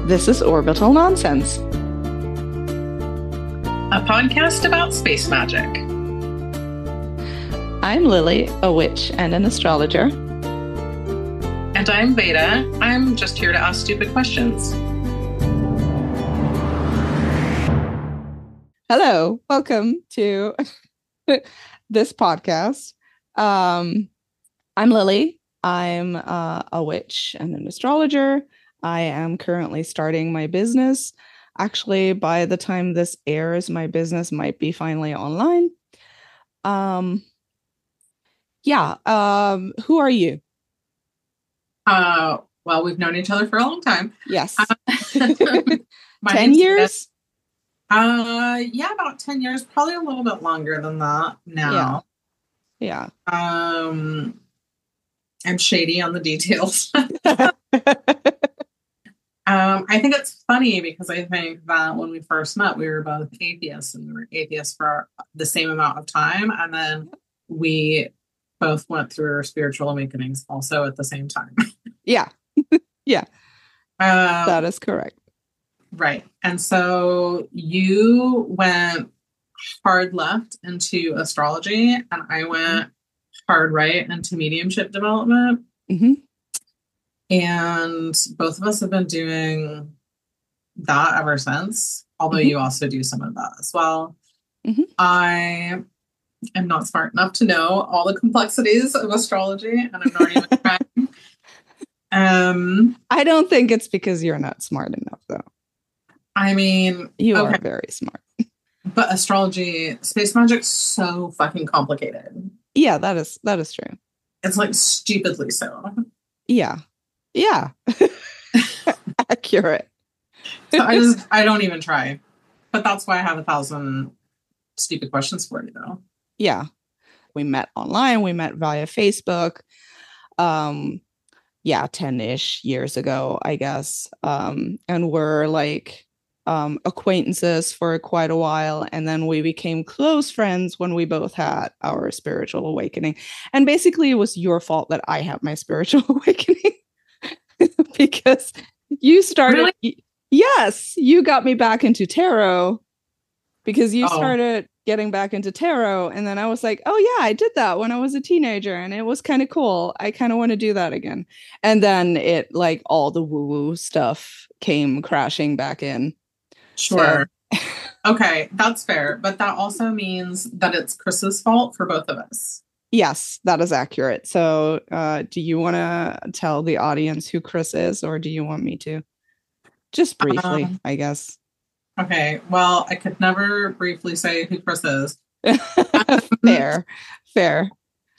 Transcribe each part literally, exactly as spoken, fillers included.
This is Orbital Nonsense, a podcast about space magic. I'm Lily, a witch and an astrologer. And I'm Veda. I'm just here to ask stupid questions. Hello, welcome to this podcast. Um, I'm Lily. I'm uh, a witch and an astrologer. I am currently starting my business. Actually, by the time this airs, my business might be finally online. Um, yeah. Um, who are you? Uh, well, we've known each other for a long time. Yes. Uh, ten years? Uh, yeah, about ten years. Probably a little bit longer than that now. Yeah. yeah. Um, I'm shady on the details. Um, I think it's funny because I think that when we first met, we were both atheists and we were atheists for the same amount of time. And then we both went through our spiritual awakenings also at the same time. Yeah. yeah. Um, that is correct. Right. And so you went hard left into astrology and I went hard right into mediumship development. Mm-hmm. And both of us have been doing that ever since, although mm-hmm. you also do some of that as well. Mm-hmm. I am not smart enough to know all the complexities of astrology, and I'm not even trying. Um, I don't think it's because you're not smart enough, though. I mean, you okay. are very smart. But astrology, space magic's so fucking complicated. Yeah, that is that is true. It's like stupidly so. Yeah. Yeah. Accurate. So I just, I don't even try. But that's why I have a thousand stupid questions for you, though. Yeah. We met online. We met via Facebook. Um, yeah, ten-ish years ago, I guess. Um, and we're like um, acquaintances for quite a while. And then we became close friends when we both had our spiritual awakening. And basically, it was your fault that I had my spiritual awakening. Because you started, really? yes, you got me back into tarot because you oh. started getting back into tarot. And then I was like, oh, yeah, I did that when I was a teenager and it was kind of cool. I kind of want to do that again. And then it like all the woo woo stuff came crashing back in. Sure. So. Okay, that's fair. But that also means that it's Chris's fault for both of us. Yes, that is accurate. So uh, do you want to tell the audience who Chris is, or do you want me to? Just briefly, um, I guess. Okay, well, I could never briefly say who Chris is. fair, fair.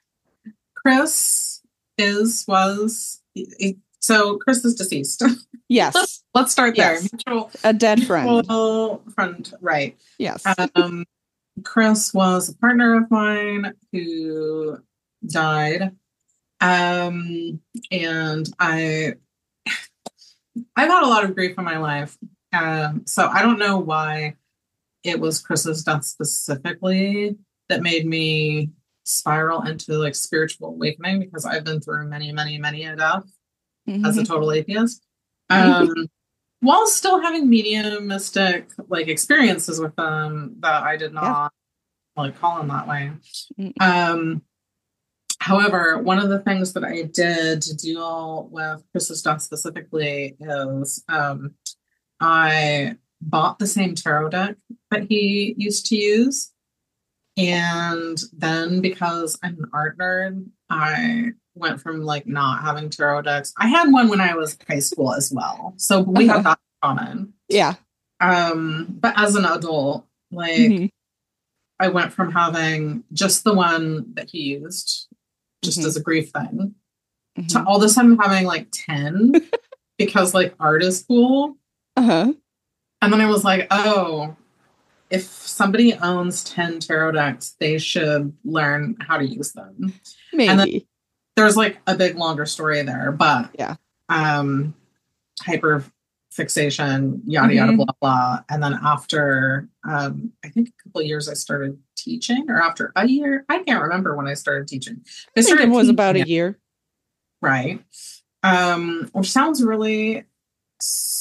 Chris is, was, he, so Chris is deceased. Yes. let's, let's start there. Yes. Mutual, a dead friend. Mutual friend, right. Yes. Um, Chris was a partner of mine who died. Um, and I, I've had a lot of grief in my life. Um, so I don't know why it was Chris's death specifically that made me spiral into like spiritual awakening, because I've been through many, many, many a death mm-hmm. as a total atheist. Um, while still having mediumistic like experiences with them that I did not yeah. like call them that way. Um, however, one of the things that I did to deal with Chris's death specifically is um, I bought the same tarot deck that he used to use. And then because I'm an art nerd, I went from like not having tarot decks. I had one when I was in high school as well. So we have that in common. Yeah. Um, but as an adult, like mm-hmm. I went from having just the one that he used, just mm-hmm. as a grief thing, mm-hmm. to all of a sudden having like ten because like art is cool. Uh-huh. And then I was like, oh, if somebody owns ten tarot decks, they should learn how to use them. Maybe. And then there's like a big longer story there, but yeah. Um, hyper fixation, yada, mm-hmm. yada, blah, blah. And then after, um, I think a couple of years I started teaching, or after a year, I can't remember when I started teaching. I, I think it was about a year. Right. Um, which sounds really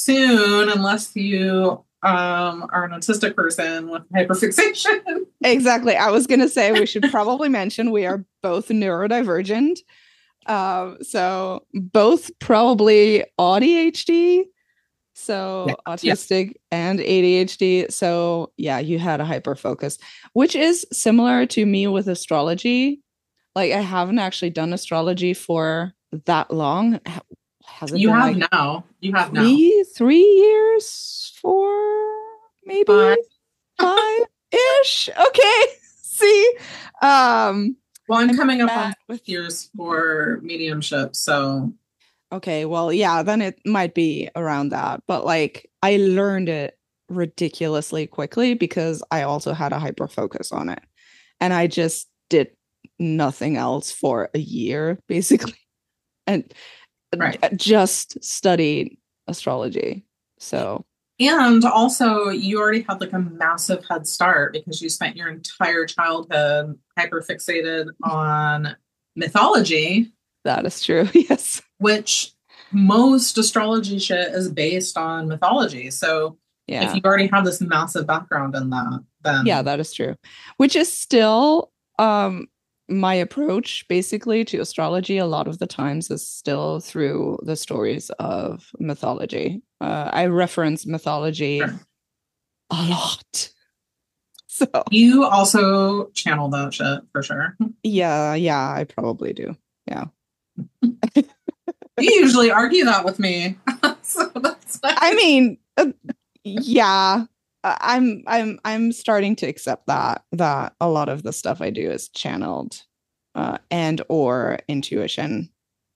soon unless you um, are an autistic person with hyperfixation. Exactly. I was going to say we should probably mention we are both neurodivergent. Um, so both probably A D H D. So Yeah. autistic yeah. and A D H D. So yeah, you had a hyper focus, which is similar to me with astrology. Like I haven't actually done astrology for that long. Has it you been have like now. You have three, now. Three years, four, maybe five, five ish. Okay. See. Um well, I'm coming up on with years for mediumship, so okay, well, yeah, then it might be around that. But like I learned it ridiculously quickly because I also had a hyper focus on it. And I just did nothing else for a year, basically. And right. just studied astrology. So and also you already had like a massive head start because you spent your entire childhood hyper fixated on mythology. That is true. Yes. Which most astrology shit is based on mythology. So yeah. if you already have this massive background in that, then yeah, that is true. Which is still um my approach basically to astrology a lot of the times is still through the stories of mythology. Uh, I reference mythology sure. a lot. So you also channel that shit for sure. Yeah, yeah, I probably do. Yeah. You usually argue that with me. So that's I mean, uh, yeah. I'm I'm I'm starting to accept that that a lot of the stuff I do is channeled uh, and or intuition.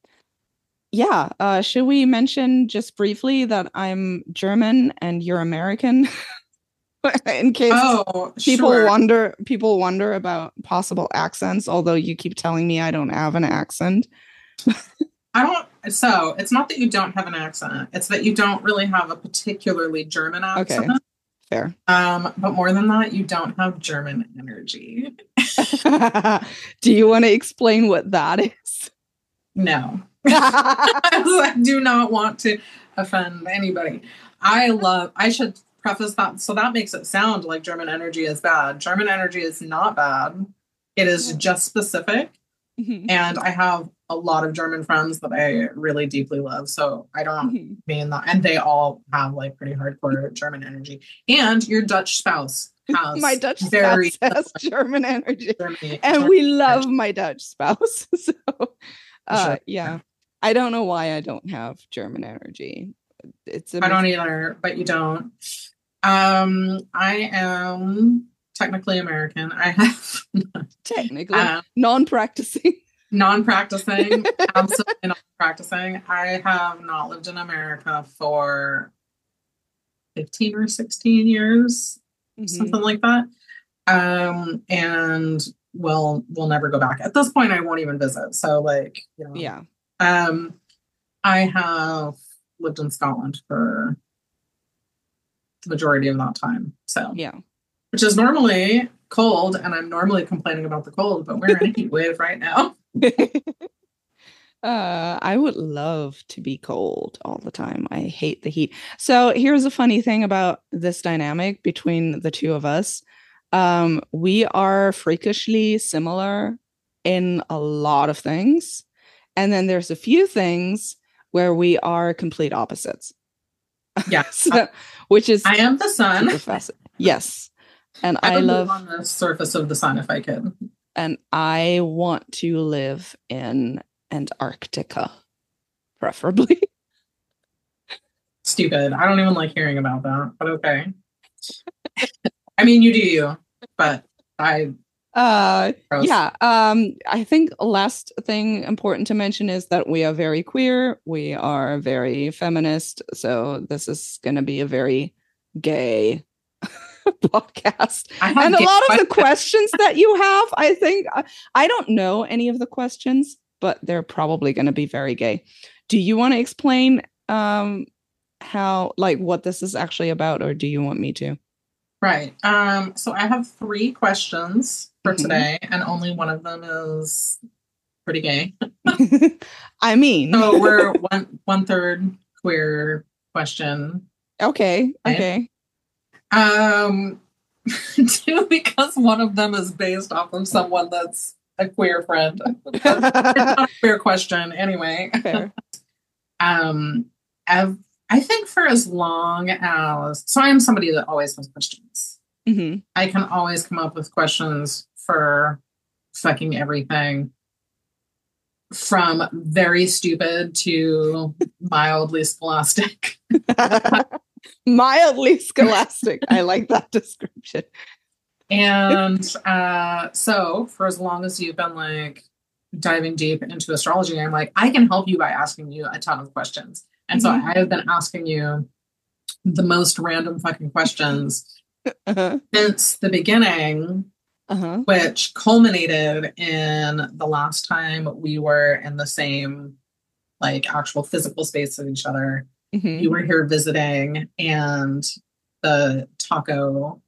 Yeah. Uh, should we mention just briefly that I'm German and you're American? In case oh, people sure. wonder people wonder about possible accents, although you keep telling me I don't have an accent. I don't so it's not that you don't have an accent, it's that you don't really have a particularly German accent. Okay. Fair. Um, but more than that, you don't have German energy. Do you want to explain what that is? No. I do not want to offend anybody. I love, I should preface that. So that makes it sound like German energy is bad. German energy is not bad. It is just specific. Mm-hmm. And I have a lot of German friends that I really deeply love. So I don't mm-hmm. mean that. And they all have like pretty hardcore German energy. And your Dutch spouse has my Dutch very spouse has German energy. Germany, and German we love energy. My Dutch spouse. So uh, sure. yeah. I don't know why I don't have German energy. It's I don't either, but you don't. Um, I am technically American. I have technically um, non-practicing. Non-practicing, absolutely not practicing. I have not lived in America for fifteen or sixteen years, mm-hmm. something like that. Um, and we'll we'll never go back. At this point, I won't even visit. So, like, you know, yeah. Um, I have lived in Scotland for the majority of that time. So yeah, which is normally cold, and I'm normally complaining about the cold, but we're in a heat wave right now. uh, I would love to be cold all the time. I hate the heat. So here's a funny thing about this dynamic between the two of us. Um, we are freakishly similar in a lot of things. And then there's a few things where we are complete opposites. Yeah. So, which is I am the sun. Yes. And I, I love on the surface of the sun if I could. And I want to live in Antarctica, preferably. Stupid. I don't even like hearing about that, but okay. I mean, you do you, but I uh gross. yeah um I think last thing important to mention is that we are very queer, we are very feminist, so this is going to be a very gay podcast. And a lot of the questions that you have, I think I don't know any of the questions, but they're probably going to be very gay. Do you want to explain um how, like, what this is actually about, or do you want me to? Right. Um, so I have three questions for mm-hmm. today, and only one of them is pretty gay. I mean, so we're one one third queer question, Okay. Right? Okay. Um, two, because one of them is based off of someone that's a queer friend. It's not a queer question anyway. Fair. um, I've, I think for as long as, so I am somebody that always has questions. hmm I can always come up with questions for fucking everything from very stupid to mildly scholastic. Mildly scholastic. I like that description. And uh, so for as long as you've been like diving deep into astrology, I'm like, I can help you by asking you a ton of questions. And Mm-hmm. so I have been asking you the most random fucking questions uh-huh. since the beginning, uh-huh. which culminated in the last time we were in the same like actual physical space of each other. Mm-hmm. You were here visiting and the taco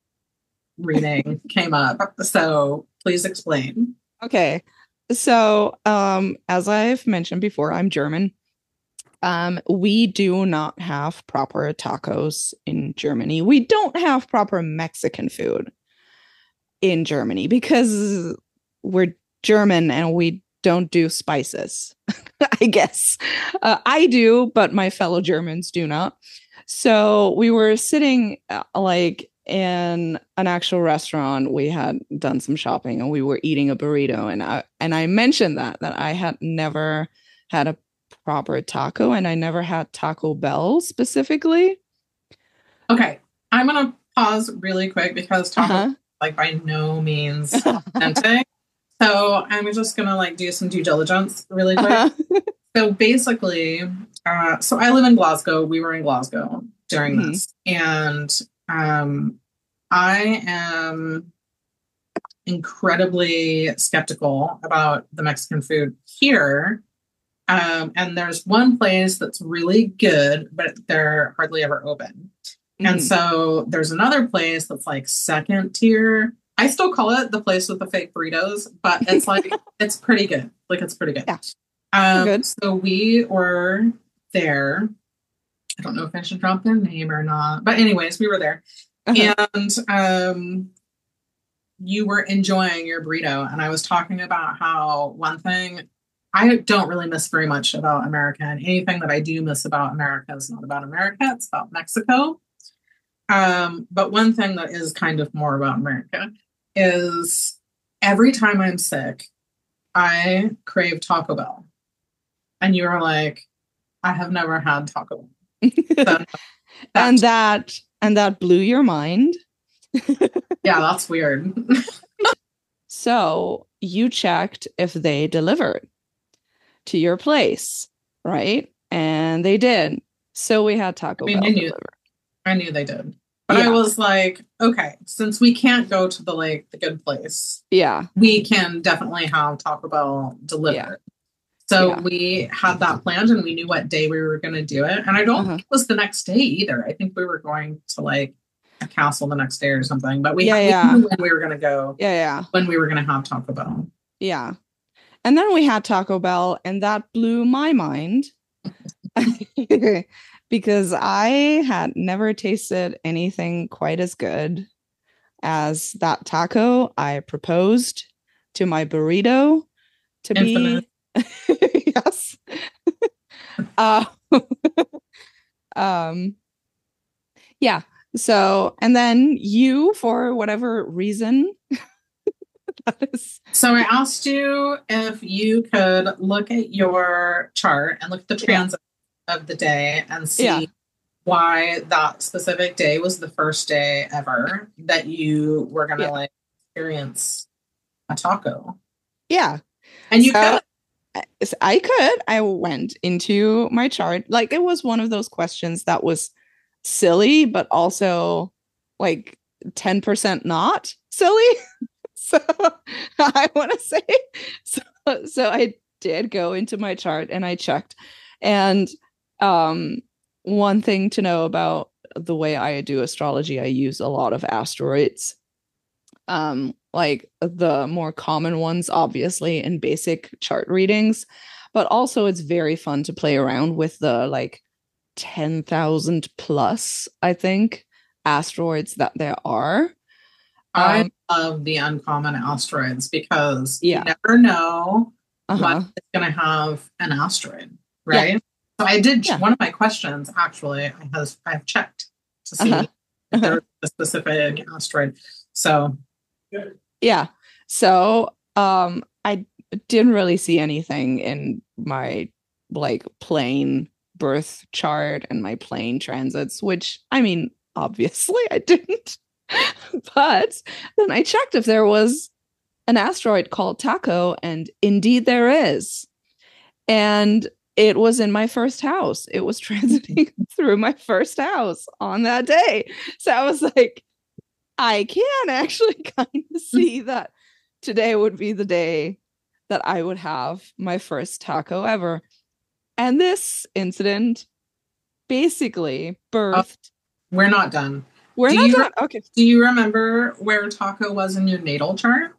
reading came up. So please explain. Okay. So um, as I've mentioned before, I'm German. Um, we do not have proper tacos in Germany. We don't have proper Mexican food in Germany because we're German and we don't do spices, I guess. Uh, I do, but my fellow Germans do not. So we were sitting uh, like in an actual restaurant. We had done some shopping and we were eating a burrito. And I, and I mentioned that, that I had never had a proper taco and I never had Taco Bell specifically. Okay. I'm going to pause really quick because Taco uh-huh. like by no means authentic. So I'm just going to like do some due diligence really quick. Uh-huh. So basically, uh, so I live in Glasgow. We were in Glasgow during mm-hmm. this. And um, I am incredibly skeptical about the Mexican food here. Um, and there's one place that's really good, but they're hardly ever open. Mm-hmm. And so there's another place that's like second tier. I still call it the place with the fake burritos, but it's like, it's pretty good. Like, it's pretty good. Yeah. Um, good. So we were there. I don't know if I should drop their name or not, but anyways, we were there. Uh-huh. And um, you were enjoying your burrito. And I was talking about how one thing I don't really miss very much about America, and anything that I do miss about America is not about America, it's about Mexico. Um, but one thing that is kind of more about America is every time I'm sick, I crave Taco Bell. And you were like, I have never had Taco Bell. So, and that and that blew your mind. Yeah, that's weird. So you checked if they delivered to your place, right? And they did. So we had Taco I mean, Bell I knew, delivered. I knew they did. But yeah. I was like, okay, since we can't go to the like the good place, yeah, we can definitely have Taco Bell delivered. Yeah. So yeah. we had that planned and we knew what day we were going to do it. And I don't uh-huh. think it was the next day either. I think we were going to like a castle the next day or something. But we, yeah, had, yeah. we knew when we were going to go. Yeah, yeah. When we were going to have Taco Bell. Yeah. And then we had Taco Bell, and that blew my mind because I had never tasted anything quite as good as that taco. I proposed to my burrito to Infinite. be yes. uh, um. Yeah. So, and then you, for whatever reason. Is... So I asked you if you could look at your chart and look at the transit yeah. of the day and see yeah. why that specific day was the first day ever that you were going to yeah. like experience a taco. Yeah. And you so, could. I could. I went into my chart. Like it was one of those questions that was silly, but also like ten percent not silly. So I want to say, so, so I did go into my chart and I checked. And um, one thing to know about the way I do astrology, I use a lot of asteroids. Um, like the more common ones, obviously, in basic chart readings. But also it's very fun to play around with the like ten thousand plus, I think, asteroids that there are. I Um, love the uncommon asteroids because yeah. you never know Uh-huh. what is going to have an asteroid, Yeah. right? So I did Yeah. one of my questions actually. I have I've checked to see Uh-huh. if Uh-huh. there's a specific asteroid. So Yeah. So um I didn't really see anything in my like plane birth chart and my plane transits, which I mean, obviously I didn't. But then I checked if there was an asteroid called Taco, and indeed there is. And it was in my first house. It was transiting through my first house on that day. So I was like, I can actually kind of see that today would be the day that I would have my first taco ever. And this incident basically oh, birthed. we're not done. We're do not you done. Okay. Do you remember where Taco was in your natal chart?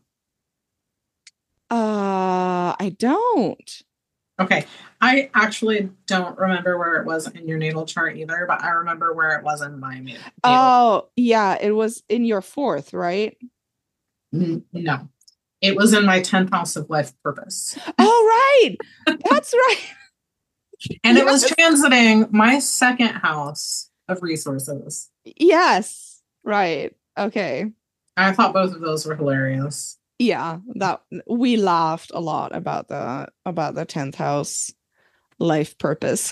Uh, I don't. Okay. I actually don't remember where it was in your natal chart either, but I remember where it was in my natal. Oh, yeah, it was in your fourth, right? No. It was in my tenth house of life purpose. Oh, right. That's right. And yes. It was transiting my second house of resources. Yes. Right. Okay. I thought both of those were hilarious. Yeah, that we laughed a lot about the about the tenth house life purpose.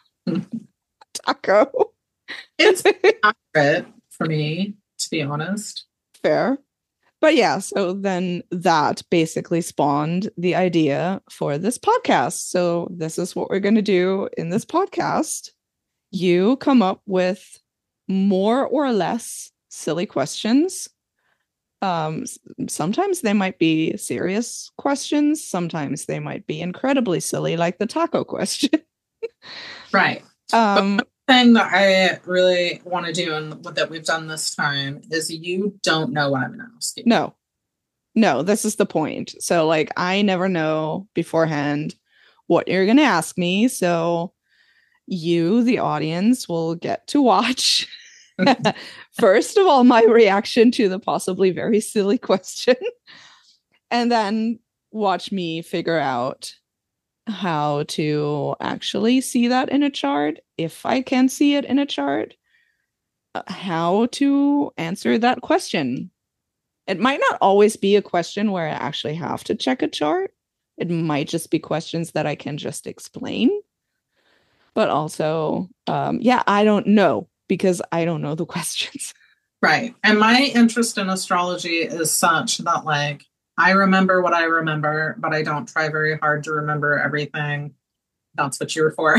Taco. It's accurate for me, to be honest. Fair. But yeah, so then that basically spawned the idea for this podcast. So this is what we're going to do in this podcast. You come up with more or less silly questions. Um, sometimes they might be serious questions. Sometimes they might be incredibly silly, like the taco question. Right. Um, but the thing that I really want to do and what that we've done this time is you don't know what I'm going to ask you. No, no, this is the point. So like, I never know beforehand what you're going to ask me. So you, the audience, will get to watch first of all my reaction to the possibly very silly question, and then watch me figure out how to actually see that in a chart, if I can see it in a chart, how to answer that question. It might not always be a question where I actually have to check a chart. It might just be questions that I can just explain. But also, um, yeah, I don't know, because I don't know the questions. Right. And my interest in astrology is such that, like, I remember what I remember, but I don't try very hard to remember everything. That's what you were for.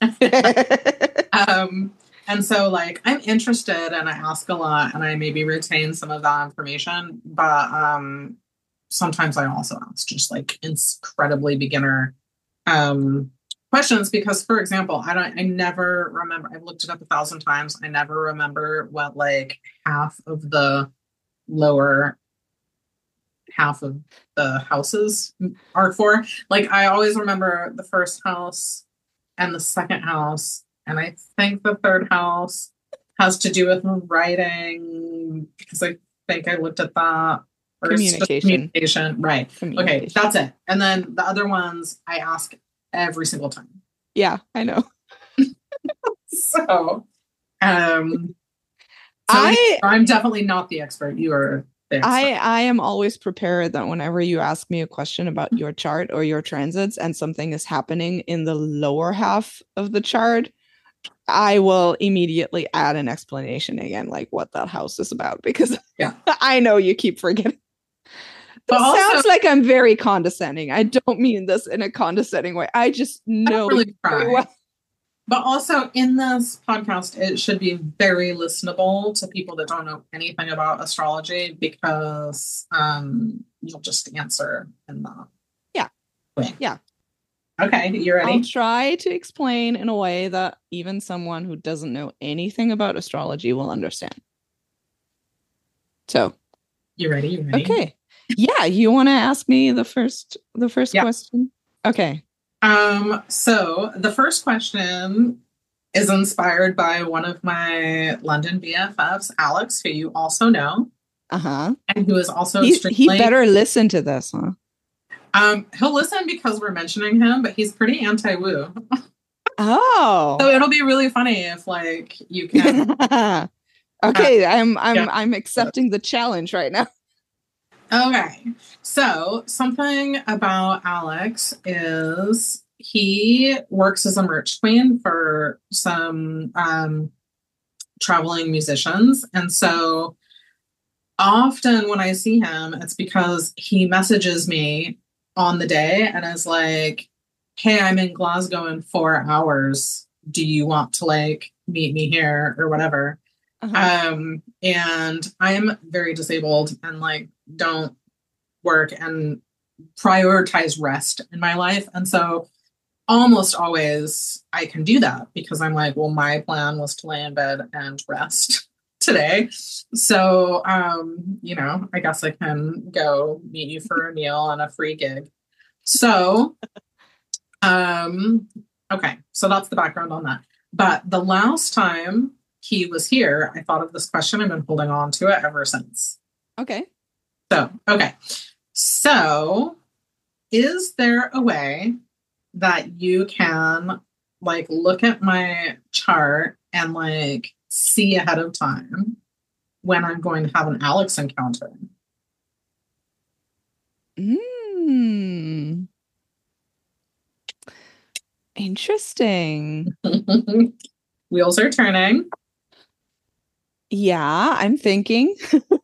um, and so, like, I'm interested and I ask a lot and I maybe retain some of that information. But um, sometimes I also ask just, like, incredibly beginner um questions because, for example, I don't I never remember, I've looked it up a thousand times. I never remember what like half of the lower half of the houses are for. Like I always remember the first house and the second house, and I think the third house has to do with writing because I think I looked at that. Or communication. Communication. Right. Communication. Okay, that's it. And then the other ones I ask every single time. Yeah, I know. so, um, so I, I'm definitely not the expert. You are the expert. I, I am always prepared that whenever you ask me a question about your chart or your transits and something is happening in the lower half of the chart, I will immediately add an explanation again, like what that house is about, because yeah. I know you keep forgetting. This also, sounds like I'm very condescending. I don't mean this in a condescending way. I just know really very well. But also in this podcast, it should be very listenable to people that don't know anything about astrology because um, you'll just answer in the yeah way. Yeah. Okay, you ready? I'll try to explain in a way that even someone who doesn't know anything about astrology will understand. So, you ready? You ready? Okay. Yeah, you want to ask me the first the first yeah. question? Okay. Um, so the first question is inspired by one of my London B F Fs, Alex, who you also know, Uh-huh. and who is also He he extremely. better listen to this, huh? Um, he'll listen because we're mentioning him, but he's pretty anti-woo. Oh. So it'll be really funny if like you can. Okay, uh, I'm I'm yeah. I'm accepting the challenge right now. Okay. So something about Alex is he works as a merch queen for some um, traveling musicians. And so often when I see him, it's because he messages me on the day and is like, hey, I'm in Glasgow in four hours. Do you want to like meet me here or whatever? Uh-huh. Um, and I am very disabled and like don't work and prioritize rest in my life. And so almost always I can do that because I'm like, well, my plan was to lay in bed and rest today. So, um, you know, I guess I can go meet you for a meal on a free gig. So, um, okay. So that's the background on that. But the last time he was here, I thought of this question. I've been holding on to it ever since. Okay. So, okay. So, is there a way that you can like look at my chart and like see ahead of time when I'm going to have an Alex encounter? Mm. Interesting. Wheels are turning. Yeah, I'm thinking.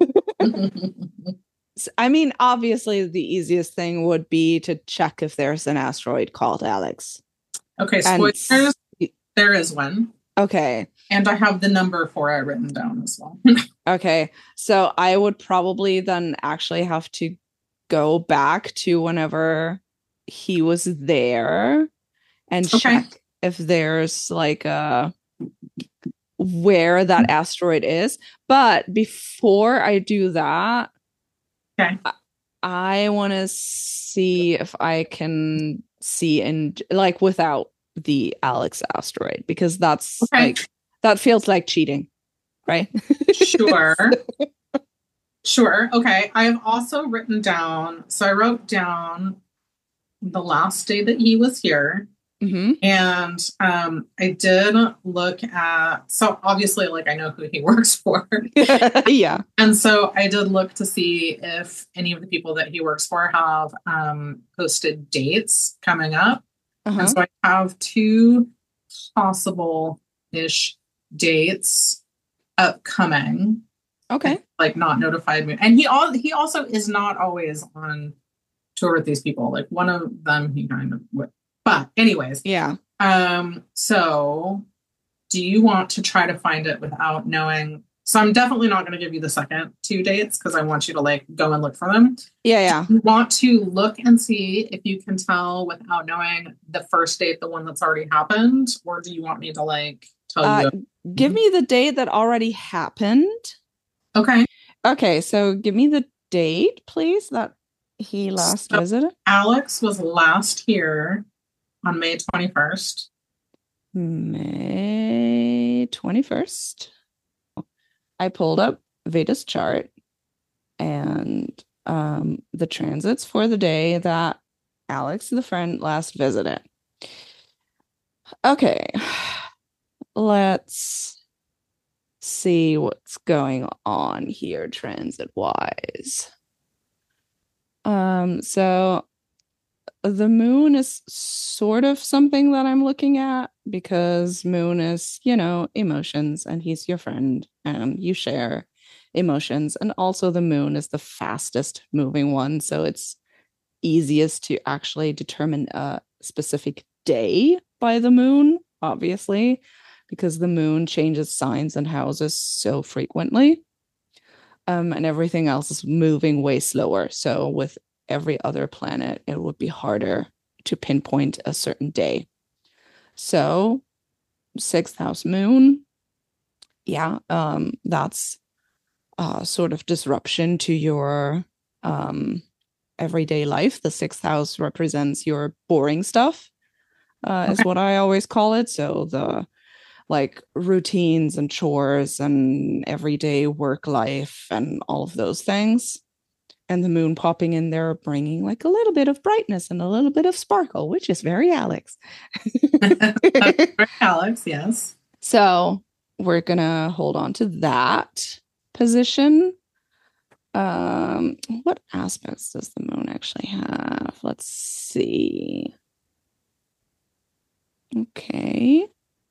I mean, obviously, the easiest thing would be to check if there's an asteroid called Alex. Okay, And spoilers. There is one. Okay. And I have the number for it written down as well. Okay. So I would probably then actually have to go back to whenever he was there and Okay. check if there's like a where that asteroid is. But before I do that, Okay. I, I want to see if I can see and like without the Alex asteroid because that's Okay. like that feels like cheating, right? Sure. Sure. Okay. I have also written down, so I wrote down the last day that he was here. Mm-hmm. And um, I did look at, so obviously, like, I know who he works for. Yeah. And so I did look to see if any of the people that he works for have um, posted dates coming up. Uh-huh. And so I have two possible ish dates upcoming. Okay. Like, not notified me. And he, all, he also is not always on tour with these people. Like, one of them, he kind of would. But anyways, yeah. Um, so do you want to try to find it without knowing? So I'm definitely not going to give you the second two dates because I want you to like go and look for them. Yeah, yeah. Do you want to look and see if you can tell without knowing the first date, the one that's already happened, or do you want me to like tell uh, you? Give me the date that already happened. Okay. Okay, so give me the date, please, that he last so visited. Alex was last here on May twenty-first. May twenty-first. I pulled up Veda's chart and um, the transits for the day that Alex, the friend, last visited. Okay, let's see what's going on here transit-wise. Um, so the moon is sort of something that I'm looking at because moon is, you know, emotions and he's your friend and you share emotions. And also the moon is the fastest moving one. So it's easiest to actually determine a specific day by the moon, obviously, because the moon changes signs and houses so frequently. Um, and everything else is moving way slower. So with every other planet, it would be harder to pinpoint a certain day. So, sixth house moon, yeah, um, that's uh, sort of disruption to your um, everyday life. The sixth house represents your boring stuff, uh, Okay. is what I always call it. So the like routines and chores and everyday work life and all of those things. And the moon popping in there, bringing like a little bit of brightness and a little bit of sparkle, which is very Alex. That's very Alex, yes. So we're going to hold on to that position. Um, what aspects does the moon actually have? Let's see. Okay.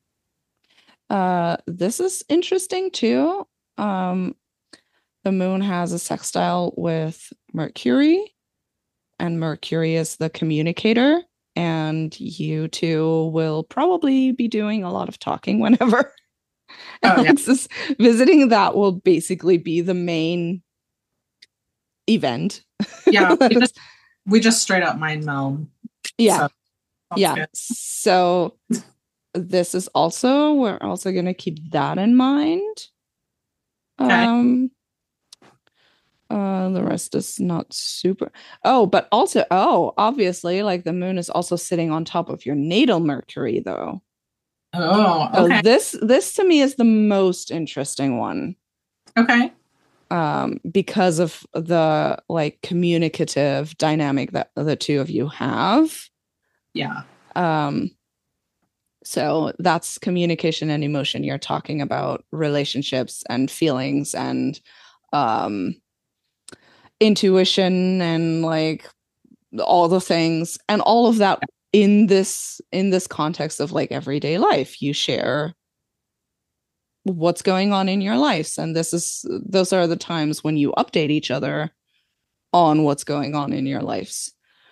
Uh, this is interesting too. Um, the moon has a sextile with Mercury, and Mercury is the communicator. And you two will probably be doing a lot of talking whenever Oh, Alex yeah. is visiting. That will basically be the main event. Yeah, we just, we just straight up mind meld. Yeah. So, yeah. good. So this is also, we're also going to keep that in mind. Okay. Um, uh, the rest is not super. Oh, but also, oh, obviously, like the moon is also sitting on top of your natal Mercury, though. Oh, So okay. this, this to me is the most interesting one. Okay. Um, because of the like communicative dynamic that the two of you have. Yeah. Um, so that's communication and emotion. You're talking about relationships and feelings and um, intuition and like all the things and all of that in this in this context of like everyday life. You share what's going on in your lives, and this is those are the times when you update each other on what's going on in your lives.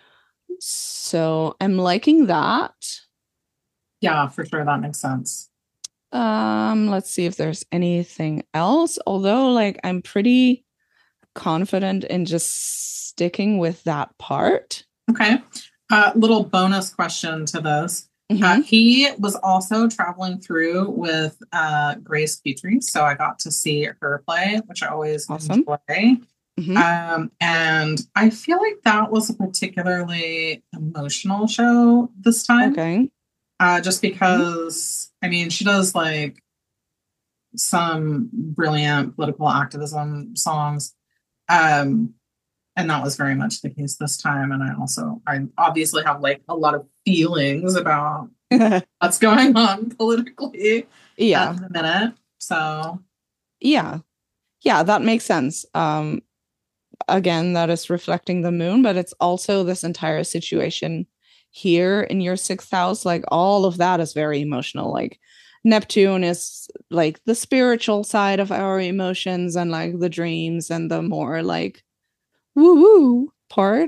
So I'm liking that. Yeah, for sure. That makes sense. Um, let's see if there's anything else. Although, like, I'm pretty confident in just sticking with that part. Okay. Uh, little bonus question to this. Mm-hmm. Uh, he was also traveling through with uh, Grace Petrie, so I got to see her play, which I always Awesome. enjoy. Mm-hmm. Um, and I feel like that was a particularly emotional show this time. Okay. Uh, just because, I mean, she does like some brilliant political activism songs. Um, and that was very much the case this time. And I also, I obviously have like a lot of feelings about what's going on politically Yeah. at the minute. So, yeah. Yeah, that makes sense. Um, again, that is reflecting the moon, but it's also this entire situation here in your sixth house. Like all of that is very emotional. Like Neptune is like the spiritual side of our emotions and like the dreams and the more like woo woo part.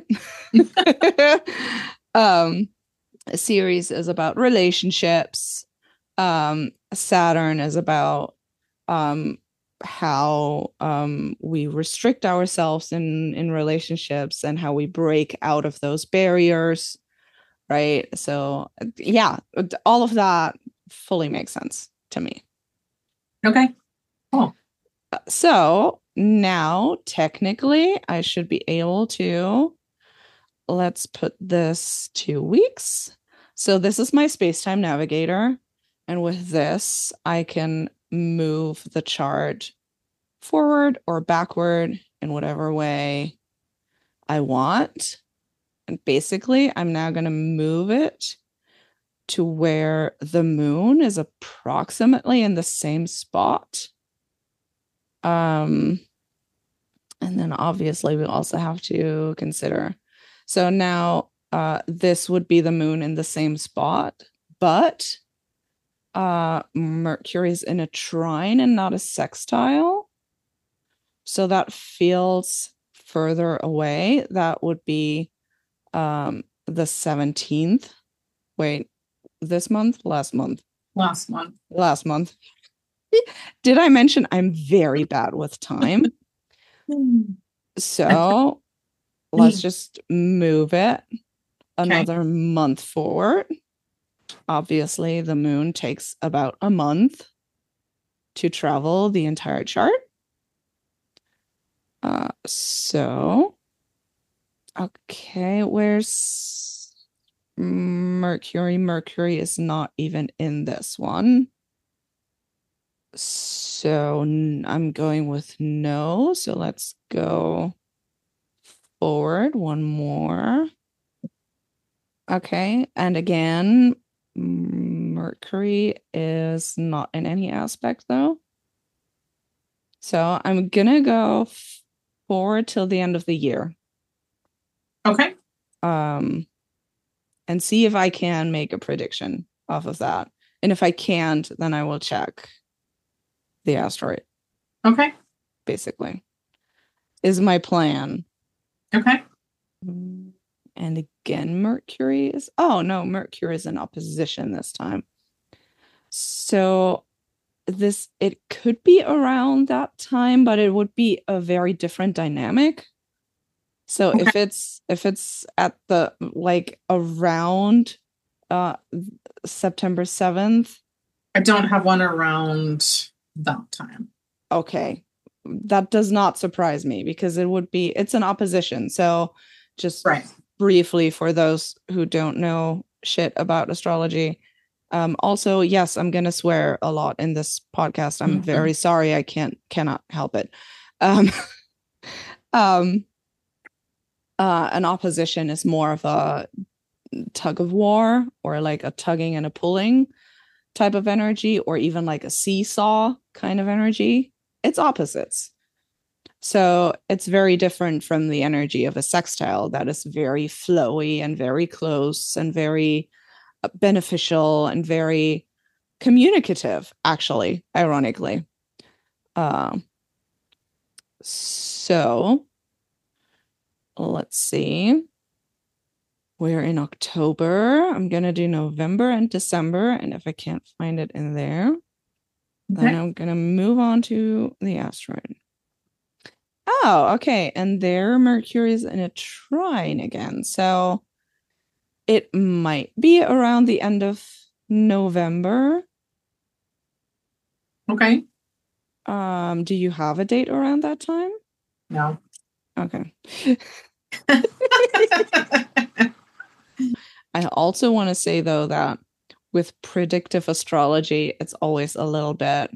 um, Ceres is about relationships. Um, Saturn is about um how um we restrict ourselves in in relationships and how we break out of those barriers, right? So yeah, all of that fully makes sense to me. okay. Cool. So now technically I should be able to, let's put this two weeks. So this is my space-time navigator, and with this I can move the chart forward or backward in whatever way I want. And basically, I'm now going to move it to where the moon is approximately in the same spot. Um, and then obviously, we also have to consider. So now uh, this would be the moon in the same spot, but uh, Mercury's in a trine and not a sextile. So that feels further away. That would be um the seventeenth. Wait, this month? Last month. Last month. Last month. Did I mention I'm very bad with time? So let's just move it another okay. month forward. Obviously, the moon takes about a month to travel the entire chart. Uh, so, okay, where's Mercury? Mercury is not even in this one. So n- I'm going with no. So let's go forward one more. Okay. And again, Mercury is not in any aspect though. So I'm gonna go forward till the end of the year. Okay. Um, and see if I can make a prediction off of that. And if I can't, then I will check the asteroid, Okay. basically, is my plan. Okay. And again, Mercury is, oh no, Mercury is in opposition this time. So this, it could be around that time, but it would be a very different dynamic. So Okay. if it's if it's at the like around uh September seventh. I don't have one around that time. Okay. That does not surprise me because it would be it's an opposition. So just right. briefly for those who don't know shit about astrology. Um also, yes, I'm gonna swear a lot in this podcast. I'm mm-hmm. very sorry. I can't cannot help it. Um um uh an opposition is more of a tug of war or like a tugging and a pulling type of energy, or even like a seesaw kind of energy. It's opposites. So it's very different from the energy of a sextile that is very flowy and very close and very beneficial and very communicative, actually, ironically. Um, so let's see. We're in October. I'm going to do November and December. And if I can't find it in there, okay, then I'm going to move on to the asteroid. Oh, okay. And there Mercury is in a trine again. So it might be around the end of November. Okay. Um, do you have a date around that time? No. Okay. I also want to say, though, that with predictive astrology, it's always a little bit,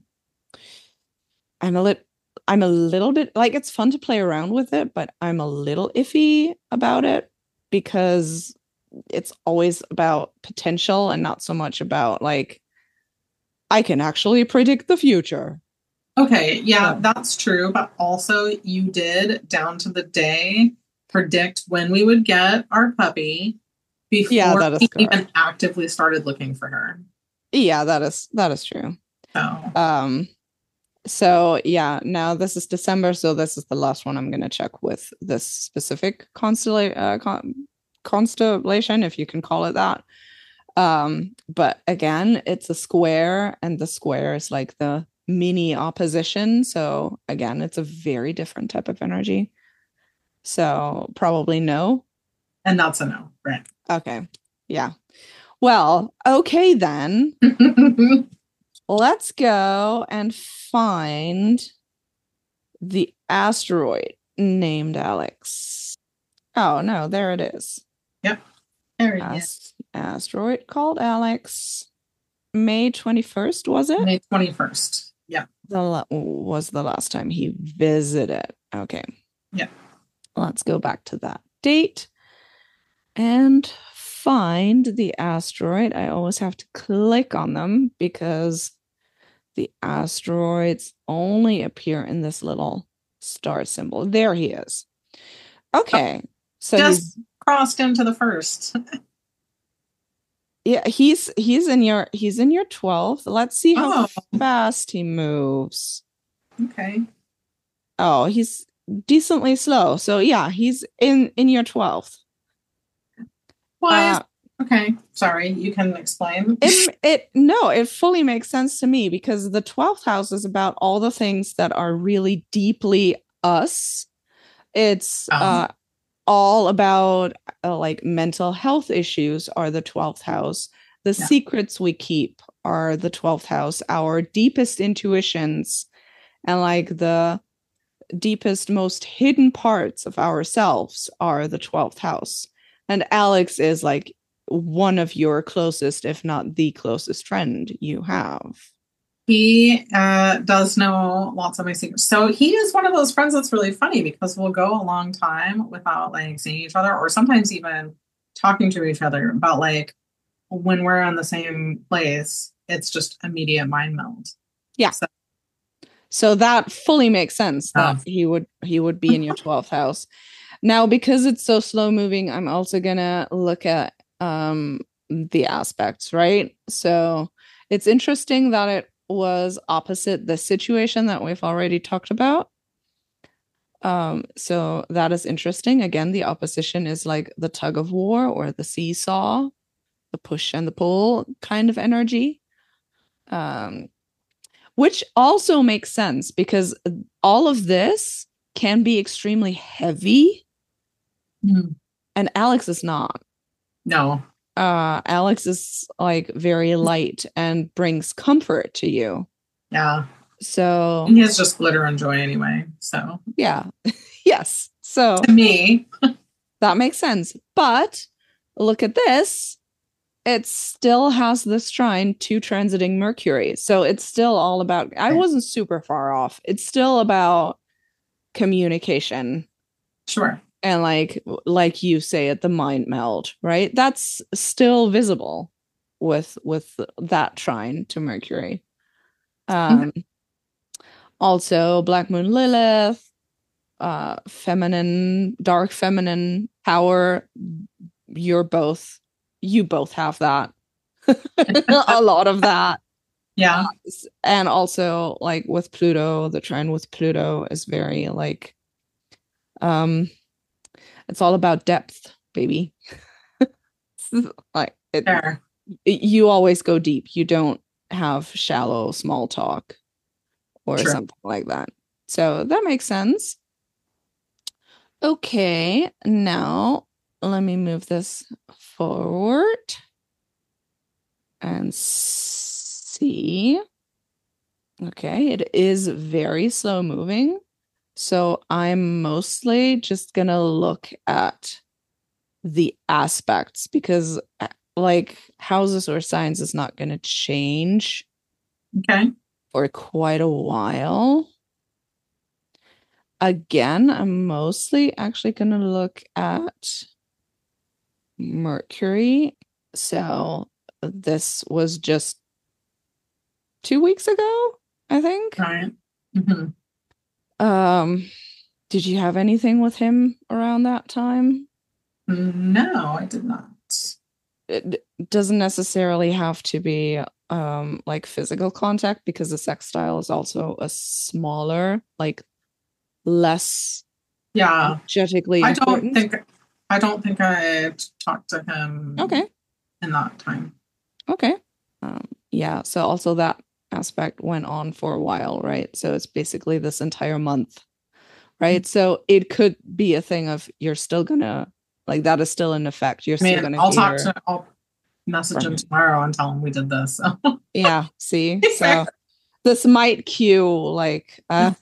I'm a little, I'm a little bit, like, it's fun to play around with it, but I'm a little iffy about it because it's always about potential and not so much about, like, I can actually predict the future. Okay, yeah, that's true. But also, you did, down to the day, predict when we would get our puppy before yeah, that is we correct. even actively started looking for her. Yeah, that is that is true. Oh. Um, so yeah, now this is December, so this is the last one I'm going to check with this specific constellation, uh, con- constellation, if you can call it that. Um, but again, it's a square, and the square is like the mini opposition. So again, it's a very different type of energy. So probably no. And that's a no, right? Okay. Yeah. Well, okay then. Let's go and find the asteroid named Alex. Oh, no, there it is. Yep. There it Ast- is. Asteroid called Alex. May twenty-first, was it? May twenty-first. Yeah. The was the last time he visited. Okay. Yeah. Let's go back to that date and find the asteroid. I always have to click on them because the asteroids only appear in this little star symbol. There he is. Okay. So just he's crossed into the first. Yeah, he's he's in your he's in your twelfth. Let's see how oh. fast he moves. Okay. Oh, he's decently slow. So yeah, he's in in your twelfth. Why? Uh, okay, sorry. You can explain. It it no, it fully makes sense to me because the twelfth house is about all the things that are really deeply us. It's um. uh all about uh, like mental health issues are the twelfth house. The yeah. secrets we keep are the twelfth house. Our deepest intuitions and like the deepest, most hidden parts of ourselves are the twelfth house. And Alex is like one of your closest, if not the closest friend you have. He uh, does know lots of my secrets. So he is one of those friends that's really funny because we'll go a long time without like seeing each other or sometimes even talking to each other about like when we're in the same place, it's just immediate mind meld. Yeah. So, So that fully makes sense that um, he would he would be in your twelfth house. Now, because it's so slow moving, I'm also gonna look at um the aspects, right? So it's interesting that it was opposite the situation that we've already talked about. Um, so that is interesting. Again, the opposition is like the tug of war or the seesaw, the push and the pull kind of energy. Um, which also makes sense because all of this can be extremely heavy, mm, and Alex is not. no. Uh, Alex is like very light and brings comfort to you. Yeah. So, And he is just glitter and joy anyway. So, yeah, yes. So to me, that makes sense. But look at this. It still has this trine to transiting Mercury. So it's still all about, I wasn't super far off. It's still about communication sure. and like like you say at the mind meld, right? That's still visible with with that trine to Mercury. Okay. Um also Black Moon Lilith, uh feminine, dark feminine power. You're both you both have that. A lot of that. Yeah. Uh, and also like with Pluto, the trine with Pluto is very like um it's all about depth, baby. Like it, Fair. it, you always go deep. You don't have shallow small talk or True. something like that. So that makes sense. Okay, now let me move this forward and see. Okay, it is very slow moving. So I'm mostly just gonna look at the aspects because uh, like houses or signs is not gonna change Okay. for quite a while. Again, I'm mostly actually gonna look at Mercury. So this was just two weeks ago, I think. Right. Mm-hmm. Um, did you have anything with him around that time? No, I did not. It doesn't necessarily have to be um like physical contact because the sextile is also a smaller, like less Yeah. energetically I don't important. think I don't think I talked to him Okay. in that time. Okay. Um, yeah. So also that aspect went on for a while, right? So it's basically this entire month, right? So it could be a thing of you're still gonna like that is still in effect. You're I still mean, gonna I'll talk hear to I'll message from him him. tomorrow and tell him we did this. So. Yeah. See, so this might cue like uh,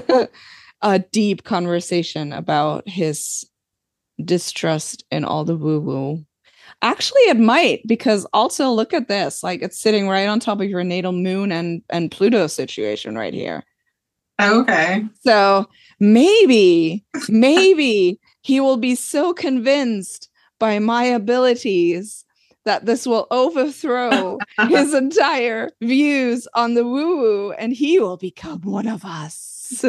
a deep conversation about his distrust in all the woo woo. Actually, it might because also look at this, like it's sitting right on top of your natal moon and and Pluto situation right here. Okay. So maybe, maybe he will be so convinced by my abilities that this will overthrow his entire views on the woo woo and he will become one of us.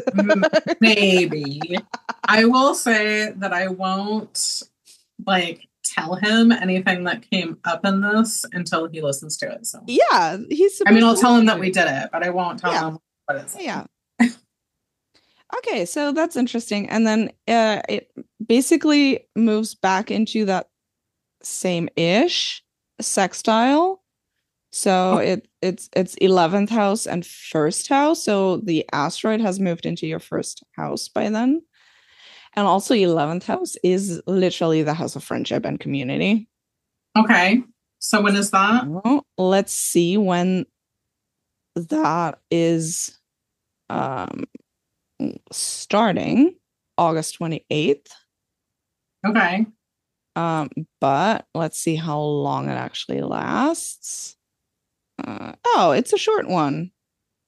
Maybe. I will say that I won't like tell him anything that came up in this until he listens to it. So Yeah, he's I mean, supposed I'll to tell him listen that to we it. did it, but I won't tell Yeah. him what it's. Yeah. Okay, so that's interesting. And then uh, it basically moves back into that same-ish sextile. So it it's it's eleventh house and first house. So the asteroid has moved into your first house by then. And also eleventh house is literally the house of friendship and community. Okay. So when is that? Well, let's see when that is um starting August twenty-eighth. Okay. Um, but let's see how long it actually lasts. Uh, oh, it's a short one.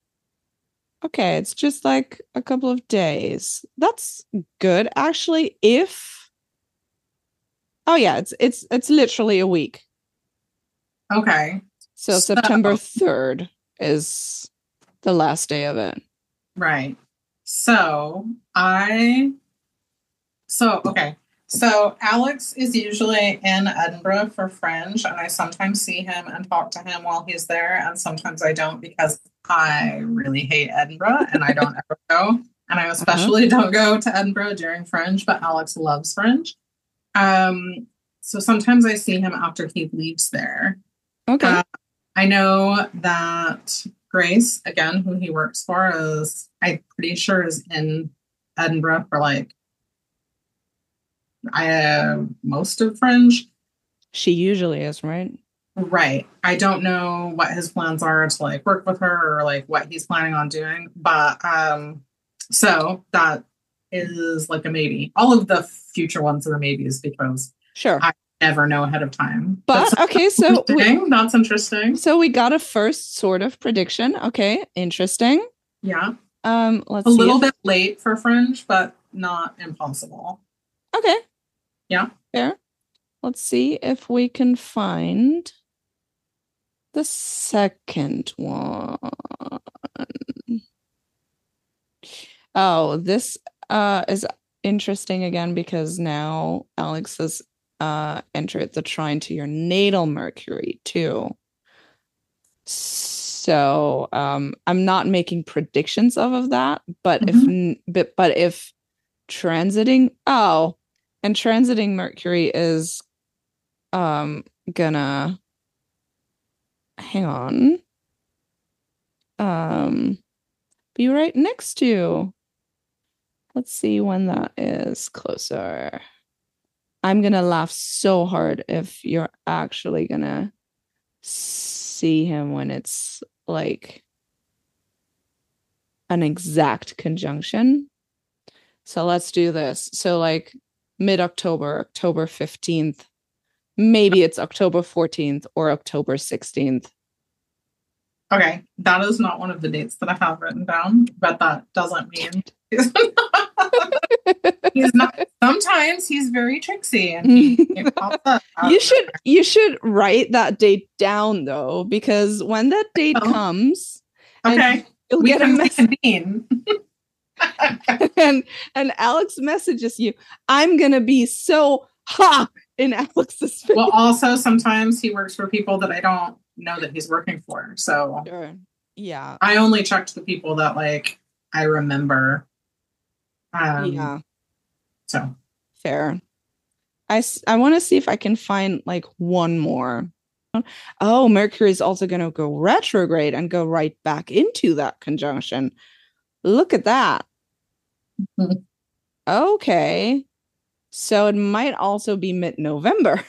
Okay, it's just like a couple of days. That's good. Actually, if oh yeah, it's it's it's literally a week. Okay. So So, September third is the last day of it. right. So I, so, okay. So Alex is usually in Edinburgh for Fringe, and I sometimes see him and talk to him while he's there, and sometimes I don't because I really hate Edinburgh and I don't ever go. And I Uh-huh. especially don't go to Edinburgh during Fringe, but Alex loves Fringe. Um, so sometimes I see him after he leaves there. Okay. Uh, I know that Grace, again, who he works for, is I'm pretty sure is in Edinburgh for like I uh, most of Fringe. She usually is, right? Right. I don't know what his plans are to like work with her or like what he's planning on doing, but um, so that is like a maybe. All of the future ones are maybes because Sure. I never know ahead of time. But But okay, so we interesting. That's interesting. so we got a first sort of prediction. Okay, interesting. Yeah. Um, A let's see little if bit late for Fringe, but not impossible. okay, Yeah. fair. Let's see if we can find the second one. Oh, this uh is interesting again because now Alex has uh entered the trine to your natal Mercury too. So um I'm not making predictions of, of that, but if Mhm. n- but but if transiting oh and transiting Mercury is um gonna hang on um be right next to, let's see when that is closer. I'm gonna laugh so hard if you're actually gonna see him when it's like an exact conjunction. So let's do this. So like mid-October, October fifteenth. Maybe it's October fourteenth or October sixteenth. Okay. That is not one of the dates that I have written down, but that doesn't mean he's not. Sometimes he's very tricksy and he, he pops up out You of should you should write that date down though, because when that date nowhere. comes and Okay. you'll We get a can message reconvene. and and Alex messages you, I'm gonna be so ha in Alex's face. Well, also sometimes he works for people that I don't know that he's working for. So Sure. Yeah. I only checked the people that like I remember. Um, Yeah. so Fair. I, I want to see if I can find like one more. Oh, Mercury is also going to go retrograde and go right back into that conjunction. Look at that. Okay. So it might also be mid-November.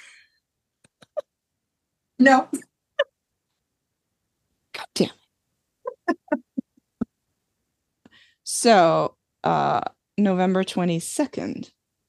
no. God damn it. So uh November twenty-second.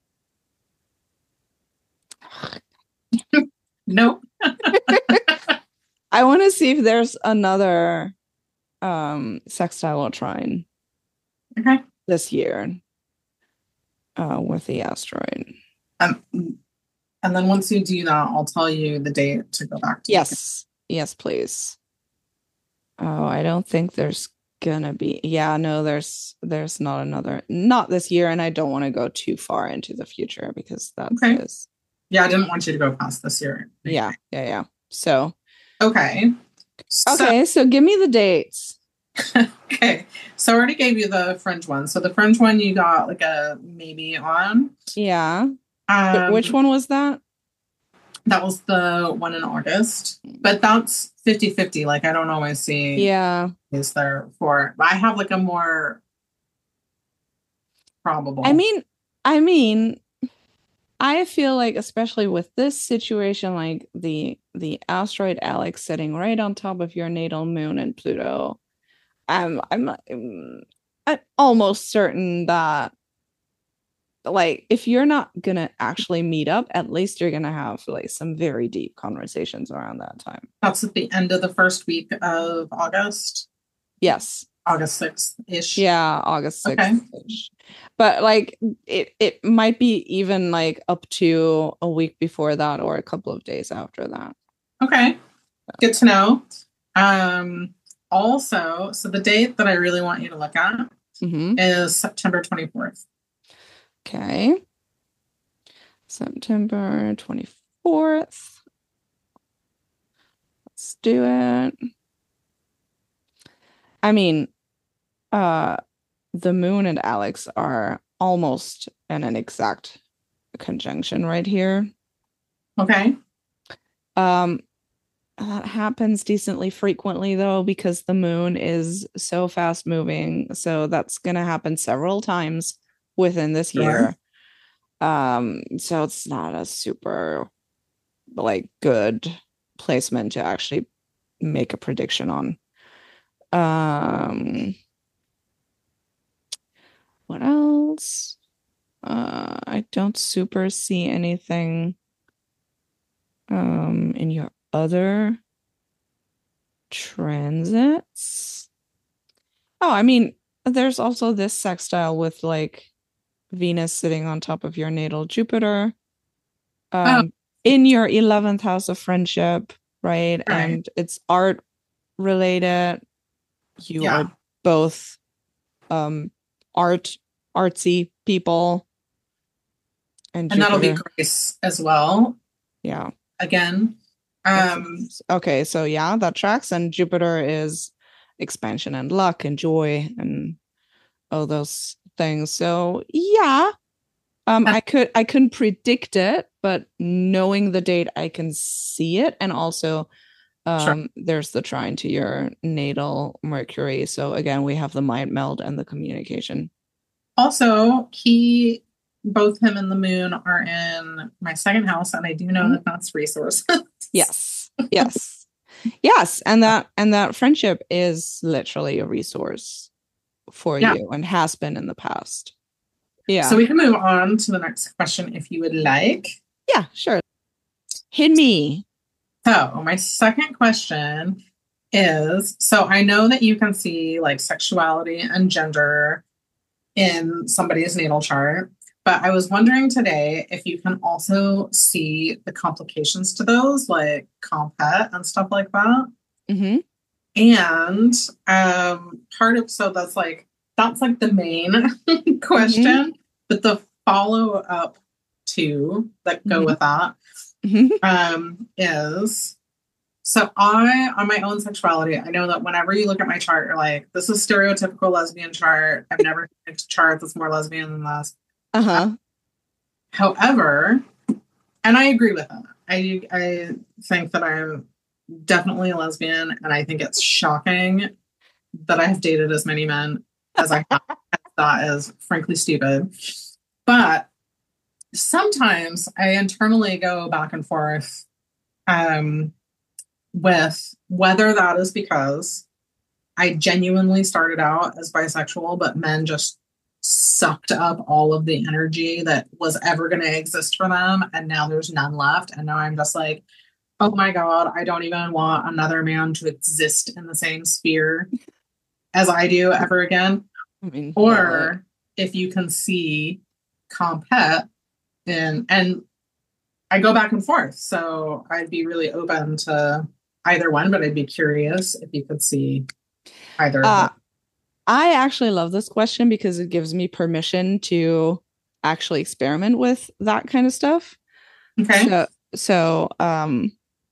Nope. I want to see if there's another um sextile trine Okay. this year uh with the asteroid. Um, and then once you do that, I'll tell you the date to go back to. Yes. Yes, please. Oh, I don't think there's gonna be. Yeah, no, there's there's not another, not this year, and I don't want to go too far into the future because that Okay. is Yeah, I didn't want you to go past this year. yeah, yeah, yeah. So Okay. So, okay, so give me the dates. okay. So I already gave you the Fringe one. So the Fringe one you got like a maybe on. Yeah. Um, Which one was that? That was the one in August. But that's fifty fifty. Like I don't always see Yeah. is there for I have like a more probable. I mean, I mean, I feel like especially with this situation, like the the asteroid Alex sitting right on top of your natal moon and Pluto, I'm I'm, I'm, I'm almost certain that like if you're not gonna actually meet up, at least you're gonna have like some very deep conversations around that time. That's at the end of the first week of August. Yes. August sixth-ish. Yeah, August Okay. sixth-ish. But like it it might be even like up to a week before that or a couple of days after that. Okay. Good to know. Um, also, so the date that I really want you to look at Mm-hmm. is September twenty-fourth. Okay. September twenty-fourth. Let's do it. I mean, uh, the moon and Alex are almost in an exact conjunction right here. Okay. Um, that happens decently frequently though, because the moon is so fast moving. So that's gonna happen several times within this Sure. year. Um, so it's not a super like good placement to actually make a prediction on. Um, what else? Uh, I don't super see anything um in your other transits. Oh, I mean, there's also this sextile with like Venus sitting on top of your natal Jupiter, Oh, um, in your eleventh house of friendship, right? right. And it's art related. You Yeah. are both um art artsy people, and And that'll be Jupiter. Grace as well. Yeah. Again. Um, Okay, so yeah, that tracks. And Jupiter is expansion and luck and joy and all those things. So yeah, um, I could I couldn't predict it, but knowing the date, I can see it. And also, um, sure. There's the trine to your natal Mercury. So again, we have the mind meld and the communication. Also, he, both him and the moon are in my second house, and I do know mm-hmm. that that's resources. Yes, yes, yes, and that and that friendship is literally a resource for yeah. you and has been in the past. Yeah. So we can move on to the next question if you would like. Yeah, sure. Hit me. So my second question is, so I know that you can see like sexuality and gender in somebody's natal chart, but I was wondering today if you can also see the complications to those, like compet and stuff like that. Mm-hmm. And um, part of, so that's like, that's like the main question, mm-hmm. but the follow up to that go mm-hmm. with that mm-hmm. um, is, so I, on my own sexuality, I know that whenever you look at my chart, you're like, this is stereotypical lesbian chart. I've never seen a chart that's more lesbian than this. Uh-huh. Uh, however, and I agree with that. I, I think that I'm definitely a lesbian, and I think it's shocking that I have dated as many men as I have. That is frankly stupid. But sometimes I internally go back and forth um, with whether that is because I genuinely started out as bisexual, but men just sucked up all of the energy that was ever going to exist for them. And now there's none left. And now I'm just like, oh my God, I don't even want another man to exist in the same sphere as I do ever again. I mean, or yeah. if you can see compet in, and I go back and forth. So I'd be really open to either one, but I'd be curious if you could see either. Uh, I actually love this question because it gives me permission to actually experiment with that kind of stuff. Okay. So, so um,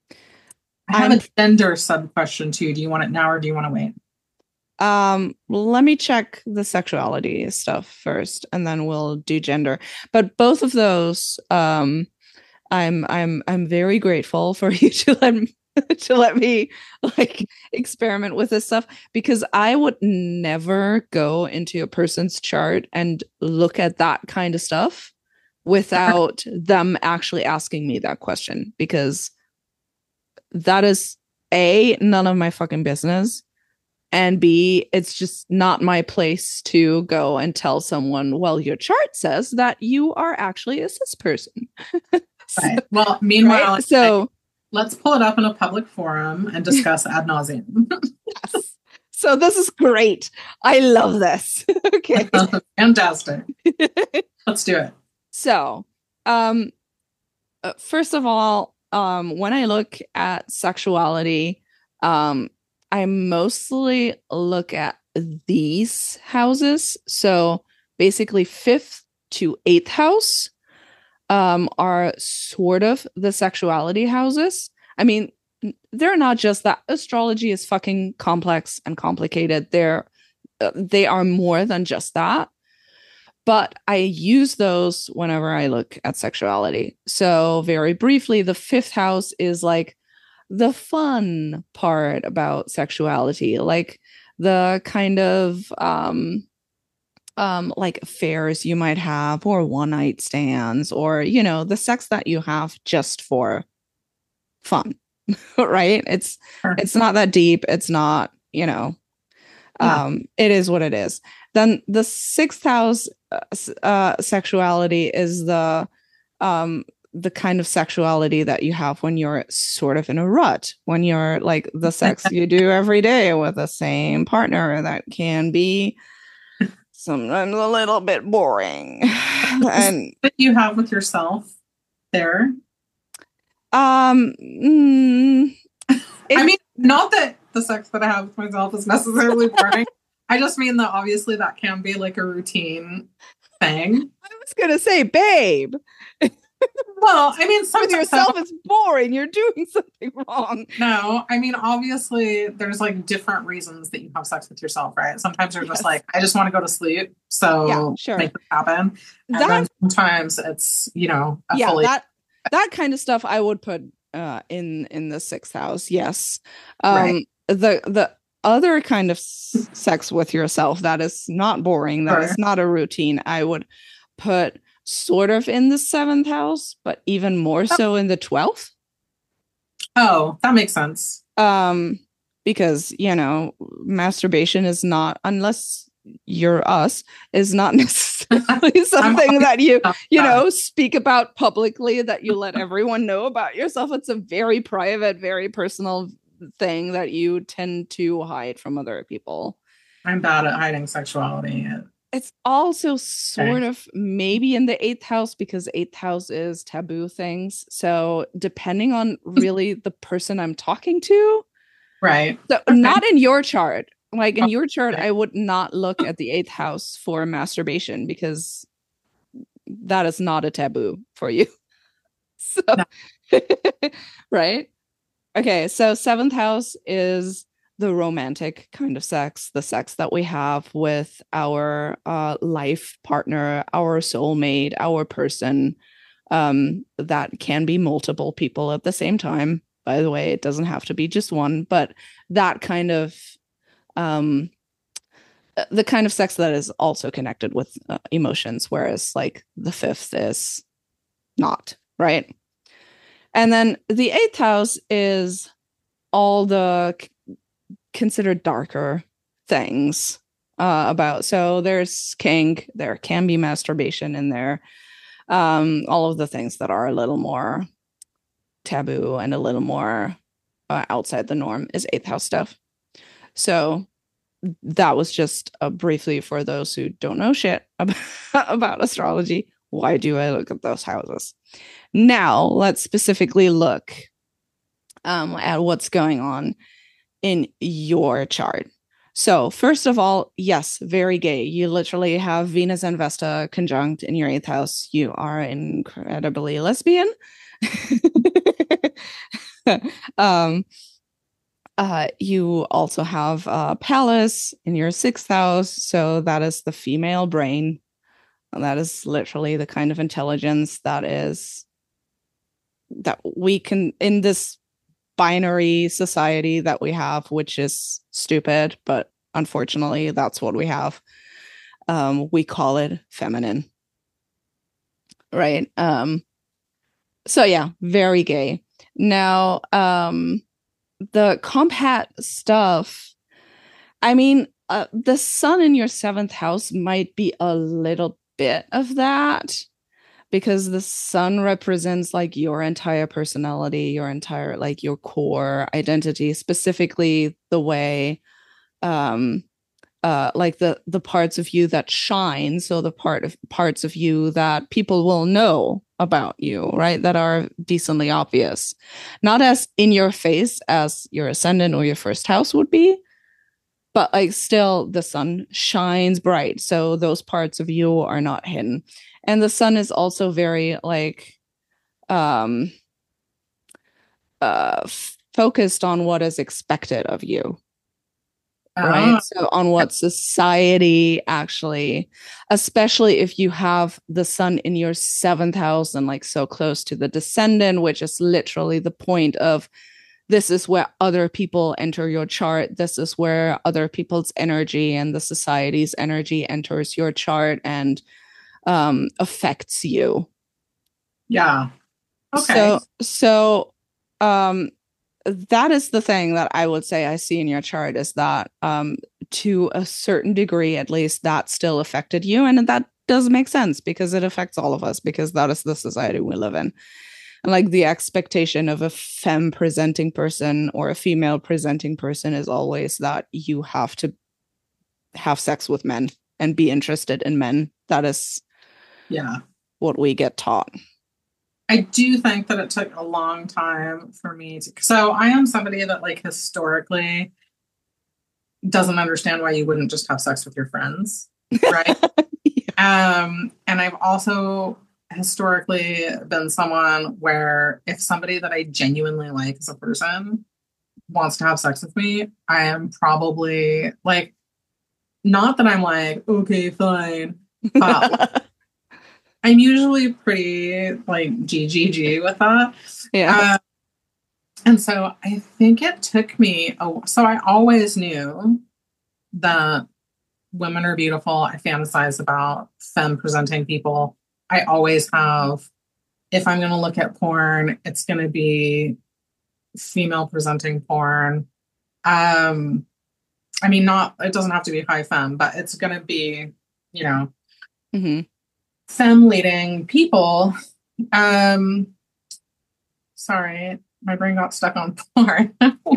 I have I'm, a gender sub question too. Do you want it now or do you want to wait? Um, let me check the sexuality stuff first, and then we'll do gender. But both of those, um, I'm I'm I'm very grateful for you to let me, to let me like experiment with this stuff, because I would never go into a person's chart and look at that kind of stuff without them actually asking me that question, because that is A, none of my fucking business. And B, it's just not my place to go and tell someone, well, your chart says that you are actually a cis person. So, right. Well, meanwhile, right? So let's pull it up in a public forum and discuss ad nauseum. Yes. So this is great. I love this. Okay. Fantastic. Let's do it. So, um, uh, first of all, um, when I look at sexuality, um, I mostly look at these houses. So basically, fifth to eighth house um, are sort of the sexuality houses. I mean, they're not just that. Astrology is fucking complex and complicated. They're uh, they are more than just that. But I use those whenever I look at sexuality. So very briefly, the fifth house is like the fun part about sexuality, like the kind of um um like affairs you might have, or one night stands, or you know, the sex that you have just for fun. Right? It's Sure. it's not that deep. It's not, you know, Yeah. um it is what it is. Then the sixth house uh, uh sexuality is the um the kind of sexuality that you have when you're sort of in a rut, when you're like the sex you do every day with the same partner that can be sometimes a little bit boring. And that you have with yourself there. um mm, it, I mean, not that the sex that I have with myself is necessarily boring. I just mean that obviously that can be like a routine thing. I was gonna say, babe, Well, I mean, with sometimes yourself it's boring. You're doing something wrong. no, I mean, obviously there's like different reasons that you have sex with yourself, right? Sometimes you're Yes. just like, I just want to go to sleep, so Yeah, sure. make it happen. And That then sometimes it's, you know, a yeah, fully that that kind of stuff I would put uh in in the sixth house. Yes. Um Right. the the other kind of s- sex with yourself that is not boring, that Sure. is not a routine, I would put sort of in the seventh house, but even more so in the twelfth. Oh, that makes sense. Um because, you know, masturbation is not, unless you're us, is not necessarily something that you you know speak about publicly, that you let everyone know about yourself. It's a very private, very personal thing that you tend to hide from other people. I'm bad at hiding sexuality. It's also sort of maybe in the eighth house, because eighth house is taboo things. So depending on really the person I'm talking to, Right. so Okay. not in your chart. Like in your chart, Okay. I would not look at the eighth house for masturbation, because that is not a taboo for you. So, No. right? Okay, so seventh house is the romantic kind of sex, the sex that we have with our uh, life partner, our soulmate, our person. Um, that can be multiple people at the same time. By the way, it doesn't have to be just one, but that kind of um, the kind of sex that is also connected with uh, emotions, whereas like the fifth is not, right? And then the eighth house is all the c- considered darker things uh, about. So there's kink, there can be masturbation in there, um, all of the things that are a little more taboo and a little more uh, outside the norm is eighth house stuff. So that was just uh, briefly for those who don't know shit about, about astrology. Why do I look at those houses? Now let's specifically look um, at what's going on in your chart. So first of all, yes, very gay. You literally have Venus and Vesta conjunct in your eighth house. You are incredibly lesbian. um, uh, you also have uh, Pallas in your sixth house. So that is the female brain. And that is literally the kind of intelligence that is that we can in this binary society that we have, which is stupid, but unfortunately that's what we have. Um, we call it feminine, right? Um, so yeah, very gay. Now, um, the compat stuff, I mean, uh, the sun in your seventh house might be a little bit of that, because the sun represents like your entire personality, your entire like your core identity, specifically the way um uh like the the parts of you that shine, so the part of parts of you that people will know about you, right, that are decently obvious, not as in your face as your ascendant or your first house would be, but like still the sun shines bright, so those parts of you are not hidden. And the sun is also very like um uh f- focused on what is expected of you, right? Oh, So on what society actually, especially if you have the sun in your seventh house and like so close to the descendant, which is literally the point of this is where other people enter your chart. This is where other people's energy and the society's energy enters your chart and um, affects you. yeah. Okay. So, so um, that is the thing that I would say I see in your chart is that um, to a certain degree, at least, that still affected you. And that does make sense because it affects all of us because that is the society we live in. And like the expectation of a femme presenting person or a female presenting person is always that you have to have sex with men and be interested in men. That is Yeah. what we get taught. I do think that it took a long time for me to. So I am somebody that, like, historically doesn't understand why you wouldn't just have sex with your friends, right? yeah. Um, and I've also historically been someone where if somebody that I genuinely like as a person wants to have sex with me, I am probably like, not that I'm like, okay, fine, but I'm usually pretty like G G G with that. Yeah. Uh, and so I think it took me, a, so I always knew that women are beautiful. I fantasize about femme presenting people. I always have, if I'm going to look at porn, it's going to be female presenting porn. Um, I mean, not, it doesn't have to be high femme, but it's going to be, you know, mm-hmm. femme leading people. Um, sorry, my brain got stuck on porn.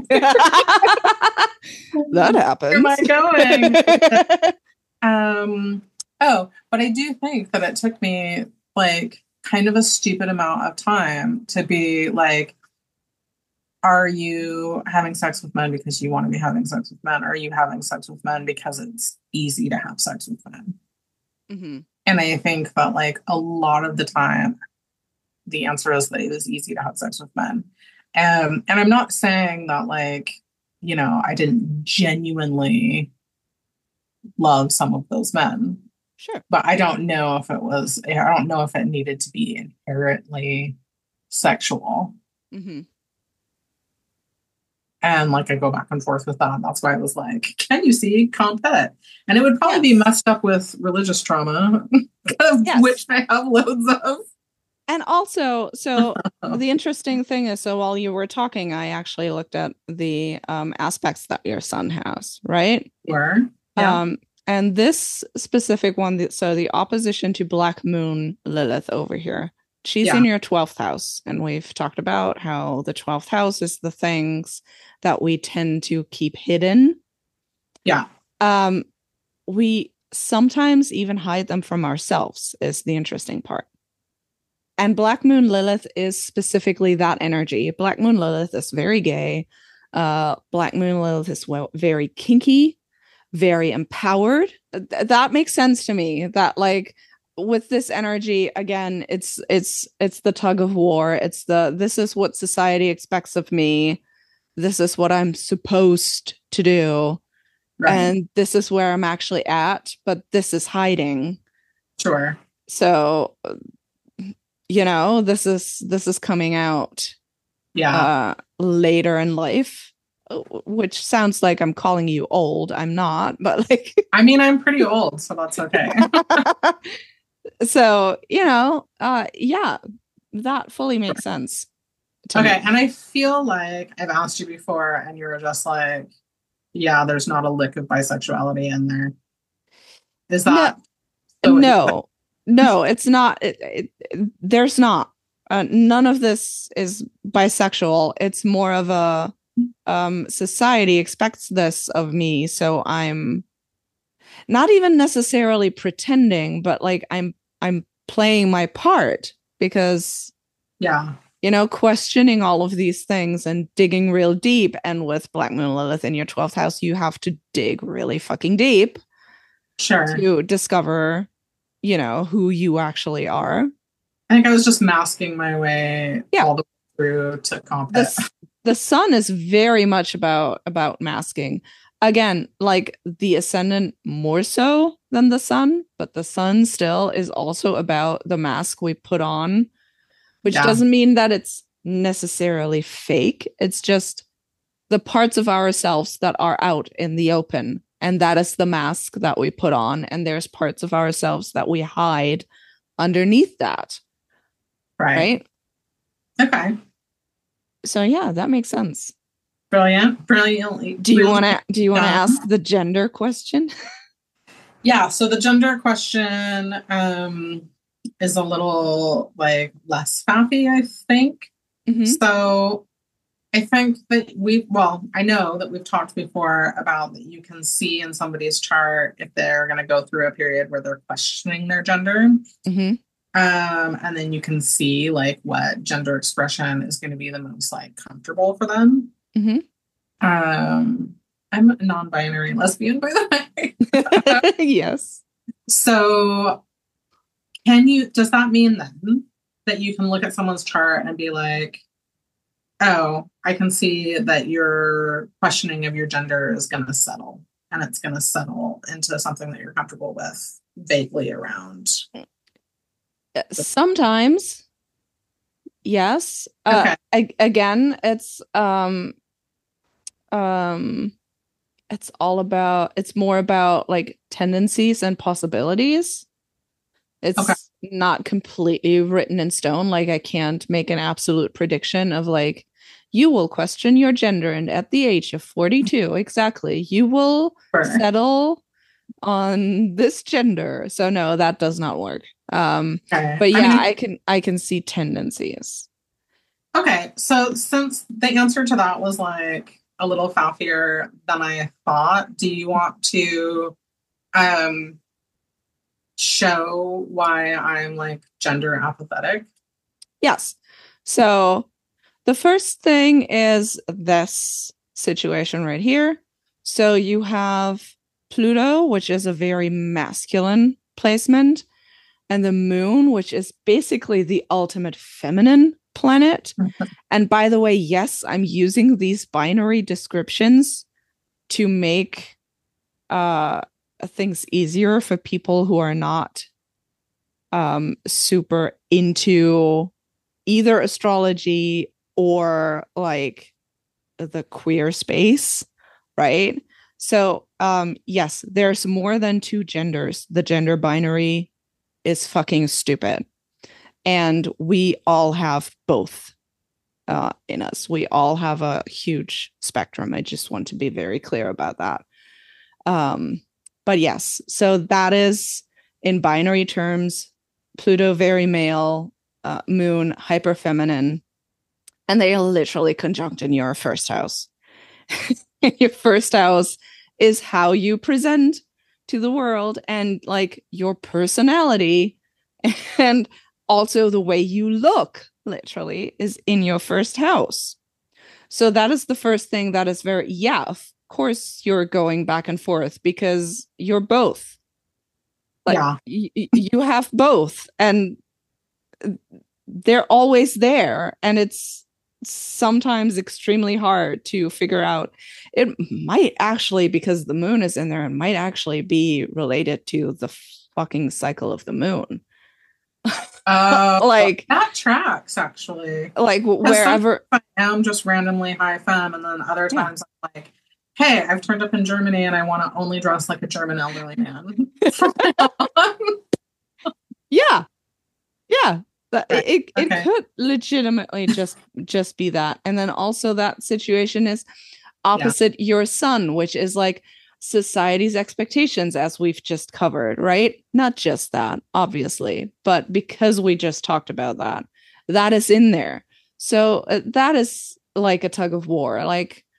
That happens. Where am I going? um, oh, but I do think that it took me like kind of a stupid amount of time to be like, are you having sex with men because you want to be having sex with men? Or are you having sex with men because it's easy to have sex with men? Mm-hmm. And I think that like a lot of the time, the answer is that it is easy to have sex with men. Um, and I'm not saying that like, you know, I didn't genuinely love some of those men. Sure. But I don't know if it was, I don't know if it needed to be inherently sexual. Mm-hmm. And like I go back and forth with that. That's why I was like, can you see compet? And it would probably yes. be messed up with religious trauma, yes. which I have loads of. And also, so the interesting thing is, so while you were talking, I actually looked at the um, aspects that your sun has, right? Sure. Yeah. Um, and this specific one, so the opposition to Black Moon Lilith over here, she's yeah. in your twelfth house. And we've talked about how the twelfth house is the things that we tend to keep hidden. Yeah. Um, we sometimes even hide them from ourselves, is the interesting part. And Black Moon Lilith is specifically that energy. Black Moon Lilith is very gay. Uh, Black Moon Lilith is well, very kinky, very empowered. Th- that makes sense to me. That like with this energy, again, it's it's it's the tug of war. It's the this is what society expects of me. This is what I'm supposed to do. Right. And this is where I'm actually at, but this is hiding. Sure. So you know, this is this is coming out yeah uh later in life, which sounds like I'm calling you old. I'm not, but like I mean, I'm pretty old, so that's okay. So, you know, uh yeah, that fully makes sense. Okay, me. And I feel like I've asked you before and you were just like, yeah, there's not a lick of bisexuality in there. Is that no? So no. No, it's not. It, it, it, there's not. Uh, none of this is bisexual. It's more of a um society expects this of me, so I'm not even necessarily pretending, but like i'm i'm playing my part because yeah you know questioning all of these things and digging real deep, and with Black Moon Lilith in your twelfth house you have to dig really fucking deep sure to discover you know who you actually are. I think I was just masking my way Yeah, all the way through to comp it. the, the sun is very much about about masking. Again, like the ascendant more so than the sun, but the sun still is also about the mask we put on, which Yeah. doesn't mean that it's necessarily fake. It's just the parts of ourselves that are out in the open, and that is the mask that we put on, and there's parts of ourselves that we hide underneath that. Right. Right? Okay. So yeah, that makes sense. Brilliant. Brilliantly. Do you want to do you want to Yeah. ask the gender question? Yeah, so the gender question um is a little like less faffy, I think. Mm-hmm. So I think that we, well, I know that we've talked before about that you can see in somebody's chart if they're going to go through a period where they're questioning their gender. Mm-hmm. Um, and then you can see like what gender expression is going to be the most like comfortable for them. Mm-hmm. Um, I'm a non-binary lesbian, by the way. Yes. So can you, does that mean then that you can look at someone's chart and be like, oh, I can see that your questioning of your gender is going to settle, and it's going to settle into something that you're comfortable with vaguely around? Sometimes, yes. Okay. Uh, I, again, it's um, um, it's all about. It's more about like tendencies and possibilities. It's Okay. not completely written in stone. Like I can't make an absolute prediction of like, you will question your gender, and at the age of forty-two, exactly, you will Sure. settle on this gender. So no, that does not work. Um, Okay. but yeah, I mean, I can I can see tendencies. okay. So since the answer to that was like a little faffier than I thought, do you want to um show why I'm like gender apathetic? Yes. So the first thing is this situation right here. So you have Pluto, which is a very masculine placement, and the moon, which is basically the ultimate feminine planet. And by the way, yes, I'm using these binary descriptions to make uh, things easier for people who are not um, super into either astrology or like the queer space, right? So, um, yes, there's more than two genders. The gender binary is fucking stupid. And we all have both uh, in us. We all have a huge spectrum. I just want to be very clear about that. Um, but yes, so that is in binary terms, Pluto very male, uh, Moon hyper feminine, and they are literally conjunct in your first house. Your first house is how you present to the world, and like your personality, and also the way you look literally is in your first house. So that is the first thing that is very, yeah, of course you're going back and forth because you're both. Like Yeah. y- you have both, and they're always there, and it's sometimes extremely hard to figure out. It might actually, because the moon is in there, it might actually be related to the fucking cycle of the moon. Uh, like that tracks actually. like wherever I am just randomly high femme, and then other times yeah. I'm like, hey, I've turned up in Germany and I want to only dress like a German elderly man. yeah. Yeah. That, right. it, it okay. could legitimately just just be that. And then also that situation is opposite yeah. your sun, which is like society's expectations, as we've just covered, right? Not just that, obviously, but because we just talked about that, that is in there. So uh, that is like a tug of war. Like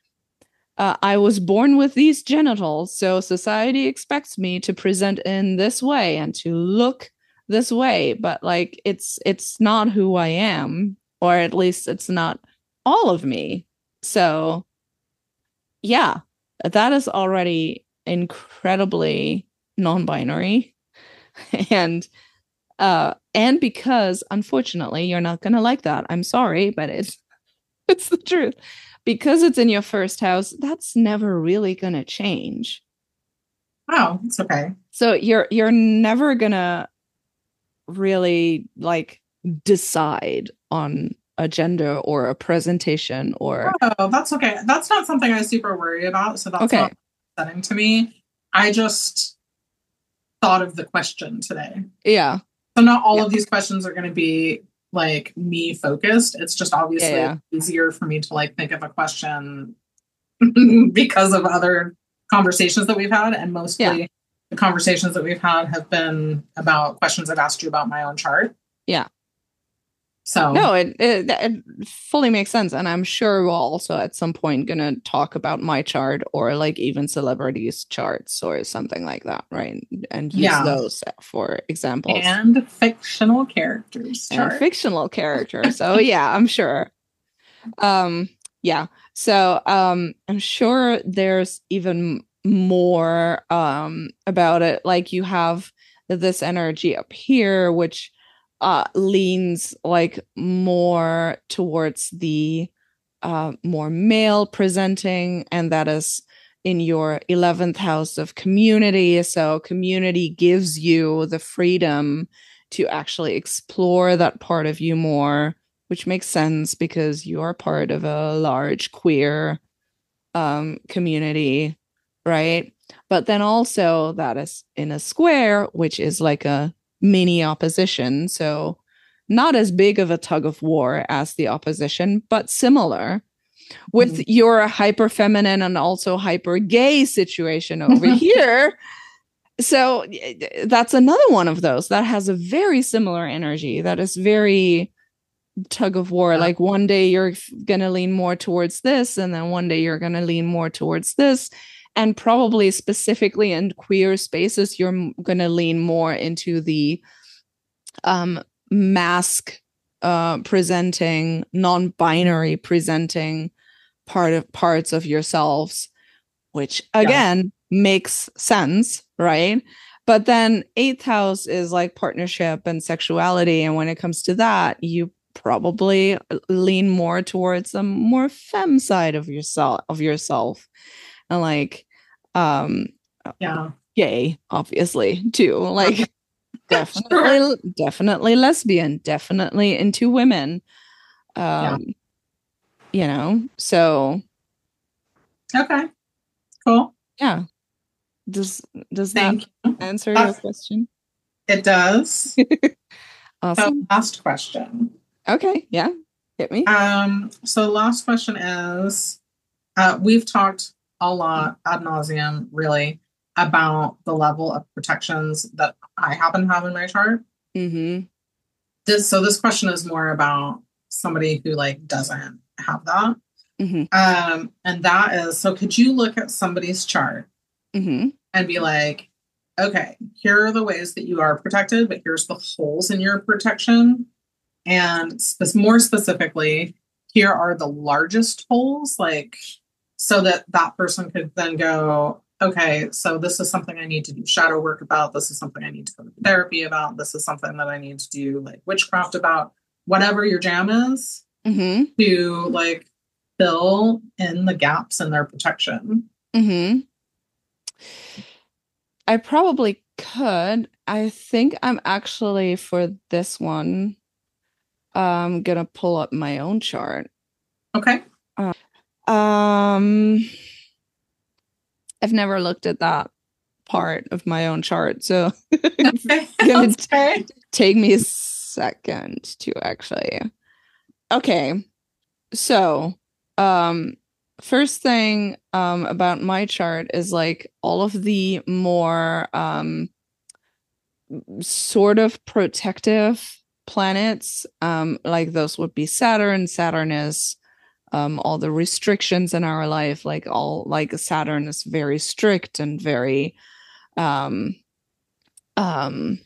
uh, I was born with these genitals, so society expects me to present in this way and to look this way, but like it's it's not who I am, or at least it's not all of me. So yeah, that is already incredibly non-binary. And uh and because unfortunately you're not gonna like that. I'm sorry, but it's it's the truth. Because it's in your first house, that's never really gonna change. Oh, it's okay. So you're you're never gonna really like decide on a gender or a presentation or Oh, that's okay. That's not something I super worry about. So that's okay. not upsetting to me. I just thought of the question today. Yeah. So not all yeah. of these questions are going to be like me focused. It's just obviously yeah, yeah. easier for me to like think of a question because of other conversations that we've had. And mostly yeah. the conversations that we've had have been about questions I've asked you about my own chart. Yeah. So no, it, it it fully makes sense, and I'm sure we'll also at some point gonna talk about my chart or like even celebrities' charts or something like that, right? And use yeah. those for examples. And fictional characters, and chart. fictional characters. So yeah, I'm sure. Um, yeah. So um, I'm sure there's even more um about it. Like you have this energy up here, which uh leans like more towards the uh more male presenting, and that is in your eleventh house of community. So community gives you the freedom to actually explore that part of you more, which makes sense because you are part of a large queer um community, right? But then also that is in a square, which is like a mini opposition. So not as big of a tug of war as the opposition, but similar with mm-hmm. your hyper feminine and also hyper gay situation over here. So that's another one of those that has a very similar energy that is very tug of war. Yeah. Like one day you're going to lean more towards this, and then one day you're going to lean more towards this. And probably specifically in queer spaces, you're going to lean more into the um, mask uh, presenting, non-binary presenting part of parts of yourselves, which again yeah. makes sense, right? But then eighth house is like partnership and sexuality, and when it comes to that, you probably lean more towards the more femme side of yourself of yourself. And like um yeah gay obviously too, like definitely sure. definitely lesbian, definitely into women, um yeah. you know, so okay, cool. Yeah, does does Thank that you. answer That's, your question? It does. Awesome. So last question. Okay, yeah, hit me. Um so last question is uh we've talked a lot ad nauseum really about the level of protections that I happen to have in my chart. Mm-hmm. This so this question is more about somebody who like doesn't have that. Mm-hmm. Um, and that is, so could you look at somebody's chart mm-hmm. and be like, okay, here are the ways that you are protected, but here's the holes in your protection. And sp- more specifically, here are the largest holes, like, so that that person could then go, okay, so this is something I need to do shadow work about. This is something I need to go to therapy about. This is something that I need to do like witchcraft about, whatever your jam is, mm-hmm. to like fill in the gaps in their protection. Mm-hmm. I probably could. I think I'm actually for this one, I'm gonna pull up my own chart. Okay. Uh, um, I've never looked at that part of my own chart, so it's okay. gonna okay. t- take me a second to actually. Okay, so um, first thing um about my chart is like all of the more um sort of protective planets, um, like those would be Saturn. Saturn is um, all the restrictions in our life, like all like Saturn is very strict and very um um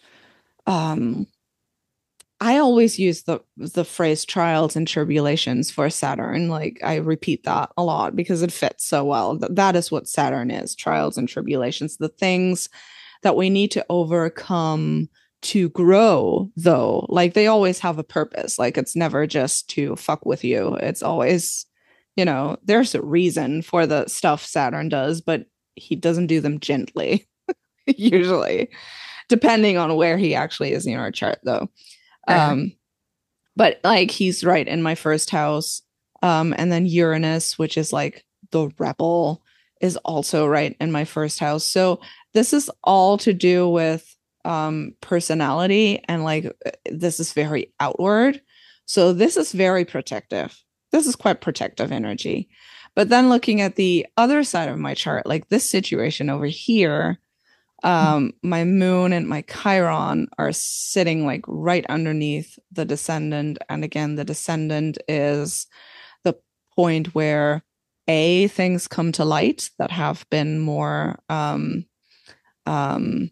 um I always use the the phrase trials and tribulations for Saturn. Like I repeat that a lot because it fits so well. That, that is what Saturn is, trials and tribulations, the things that we need to overcome to grow, though. Like they always have a purpose. Like it's never just to fuck with you. It's always, you know, there's a reason for the stuff Saturn does, but he doesn't do them gently, usually, depending on where he actually is in our chart, though. Um, but like he's right in my first house. Um, and then Uranus, which is like the rebel, is also right in my first house. So this is all to do with um personality, and like this is very outward. So this is very protective. This is quite protective energy. But then looking at the other side of my chart, like this situation over here, um my moon and my Chiron are sitting like right underneath the descendant, and again the descendant is the point where a things come to light that have been more um um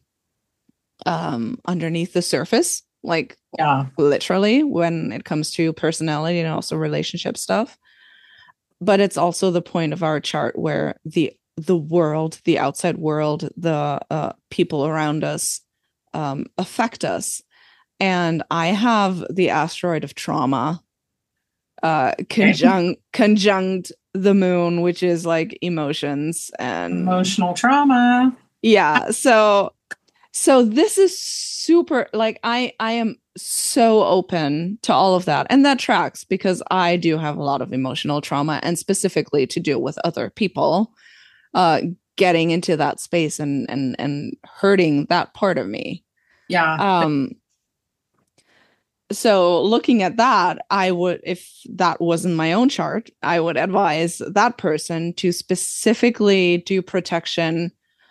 um underneath the surface, like Yeah. literally when it comes to personality and also relationship stuff. But it's also the point of our chart where the the world, the outside world, the uh, people around us um, affect us. And I have the asteroid of trauma uh, conjunct conjunct the moon, which is like emotions and Emotional trauma. yeah. So so this is super, like I I am so open to all of that, and that tracks because I do have a lot of emotional trauma, and specifically to deal with other people uh getting into that space and and and hurting that part of me. Yeah. Um so looking at that, I would, if that wasn't my own chart, I would advise that person to specifically do protection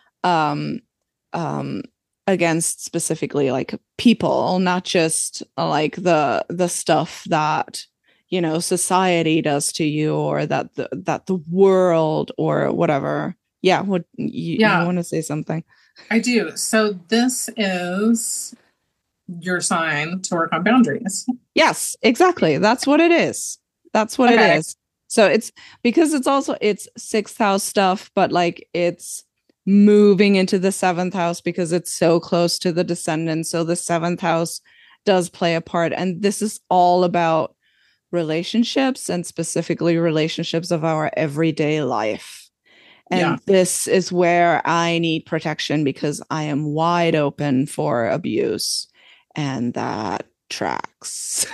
um um against specifically like people, not just uh, like the the stuff that you know society does to you, or that the that the world or whatever. Yeah, what you, Yeah. you want to say something? I do. So this is your sign to work on boundaries. Yes, exactly. That's what it is. That's what Okay. it is. So it's because it's also it's sixth house stuff, but like it's moving into the seventh house because it's so close to the descendant. So the seventh house does play a part. And this is all about relationships, and specifically relationships of our everyday life. And Yeah. this is where I need protection because I am wide open for abuse. And that tracks.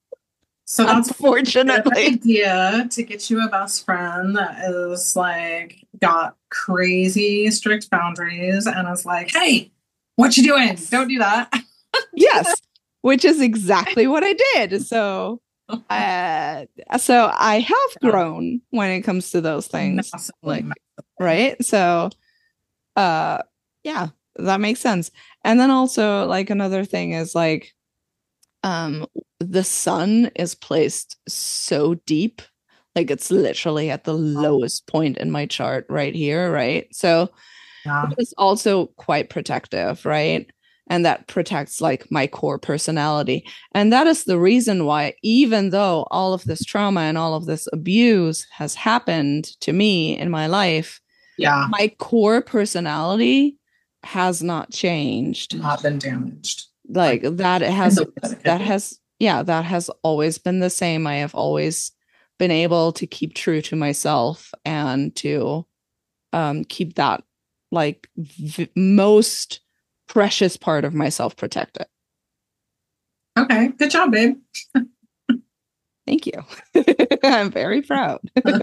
So that's unfortunately an idea to get you a best friend that is like got crazy strict boundaries and is like, hey, what you doing? Don't do that. Yes, which is exactly what I did. So uh, so I have grown when it comes to those things. Massively, like right. So uh yeah, that makes sense. And then also like another thing is like um the sun is placed so deep, like it's literally at the lowest point in my chart right here, right? So yeah. it's also quite protective, right? And that protects like my core personality. And that is the reason why, even though all of this trauma and all of this abuse has happened to me in my life, yeah, my core personality has not changed, not been damaged. Like, like that has that has yeah that has always been the same. I have always been able to keep true to myself and to um keep that like v- most precious part of myself protected. Okay, good job, babe. Thank you. I'm very proud.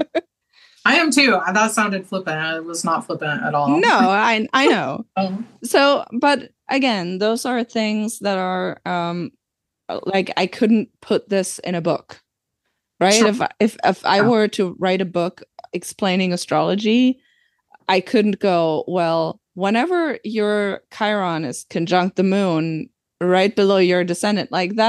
I am too. That sounded flippant. It was not flippant at all. No, I I know. Oh. So, but again, those are things that are um like I couldn't put this in a book, right? Sure. If if if I yeah. were to write a book explaining astrology, I couldn't go, well, whenever your Chiron is conjunct the moon right below your descendant, like that is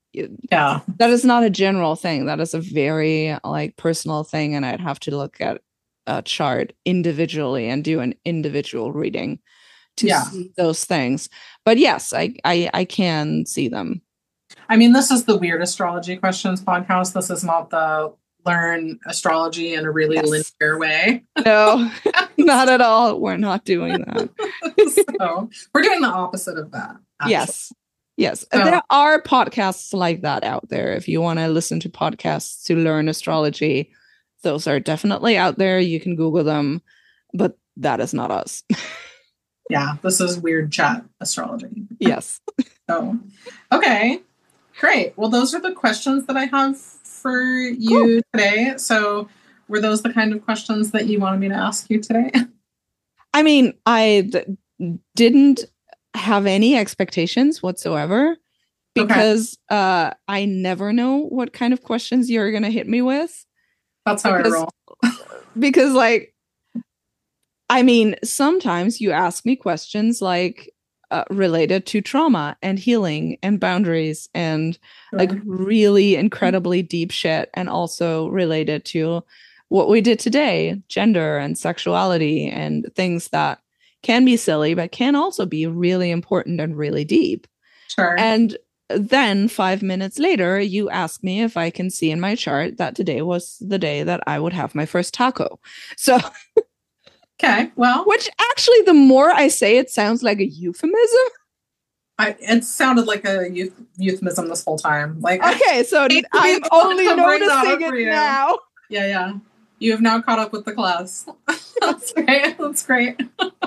Yeah. That is not a general thing. That is a very like personal thing, and I'd have to look at a chart individually and do an individual reading to Yeah. see those things. But yes, I, I I can see them. I mean, this is the Weird Astrology Questions podcast. This is not the learn astrology in a really yes. linear way. No, not at all. We're not doing that. So we're doing the opposite of that. Actually. Yes. Yes. So, there are podcasts like that out there. If you want to listen to podcasts to learn astrology, those are definitely out there. You can Google them, but that is not us. Yeah, this is weird chat astrology. Yes. So, okay, great. Well, those are the questions that I have for you cool. today. So, were those the kind of questions that you wanted me to ask you today? I mean, I d- didn't have any expectations whatsoever because okay. uh, I never know what kind of questions you're going to hit me with. That's how because, I roll. Because, like, I mean, sometimes you ask me questions like uh, related to trauma and healing and boundaries and sure. like really incredibly deep shit, and also related to what we did today, gender and sexuality and things that can be silly, but can also be really important and really deep. Sure. And then five minutes later, you ask me if I can see in my chart that today was the day that I would have my first taco. So... Okay, well... Which actually, the more I say it, sounds like a euphemism. I, it sounded like a euth, euphemism this whole time. Like, okay, so I'm only noticing it now. Yeah, yeah. You have now caught up with the class. That's great. That's great.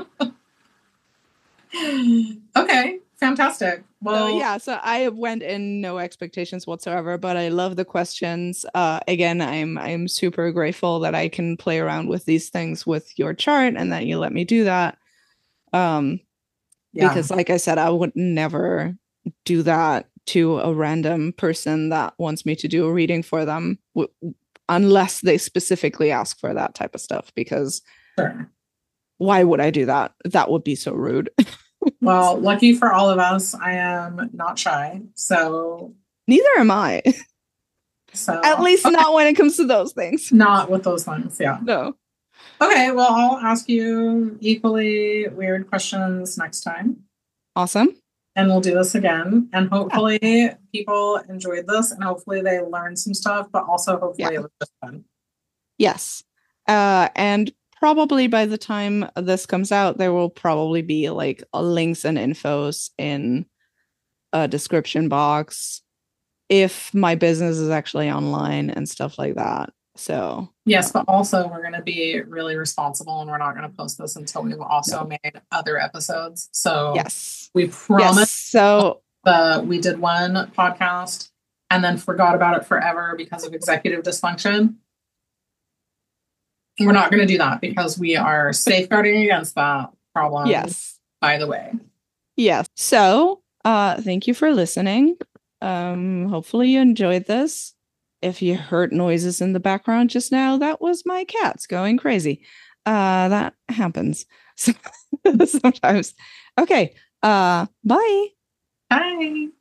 Okay, fantastic. Well, so, yeah, so I went in no expectations whatsoever, but I love the questions. Uh, again, I'm I'm super grateful that I can play around with these things with your chart and that you let me do that. Um, yeah. Because, like I said, I would never do that to a random person that wants me to do a reading for them, w- unless they specifically ask for that type of stuff. Because sure. Why would I do that? That would be so rude. Well, lucky for all of us, I am not shy. So neither am I. So at least okay. Not when it comes to those things. Not with those things, yeah. No. Okay, well, I'll ask you equally weird questions next time. Awesome. And we'll do this again. And hopefully yeah. people enjoyed this and hopefully they learned some stuff, but also hopefully yeah. it was just fun. Yes. Uh, and probably by the time this comes out, there will probably be like links and infos in a description box if my business is actually online and stuff like that. So yes, but also we're going to be really responsible and we're not going to post this until we've also no. made other episodes. So yes, we promise. Yes, so the, we did one podcast and then forgot about it forever because of executive dysfunction. We're not going to do that because we are safeguarding against that problem. Yes. By the way. Yes. So uh, thank you for listening. Um, hopefully you enjoyed this. If you heard noises in the background just now, that was my cats going crazy. Uh, that happens sometimes. Okay. Uh, bye. Bye.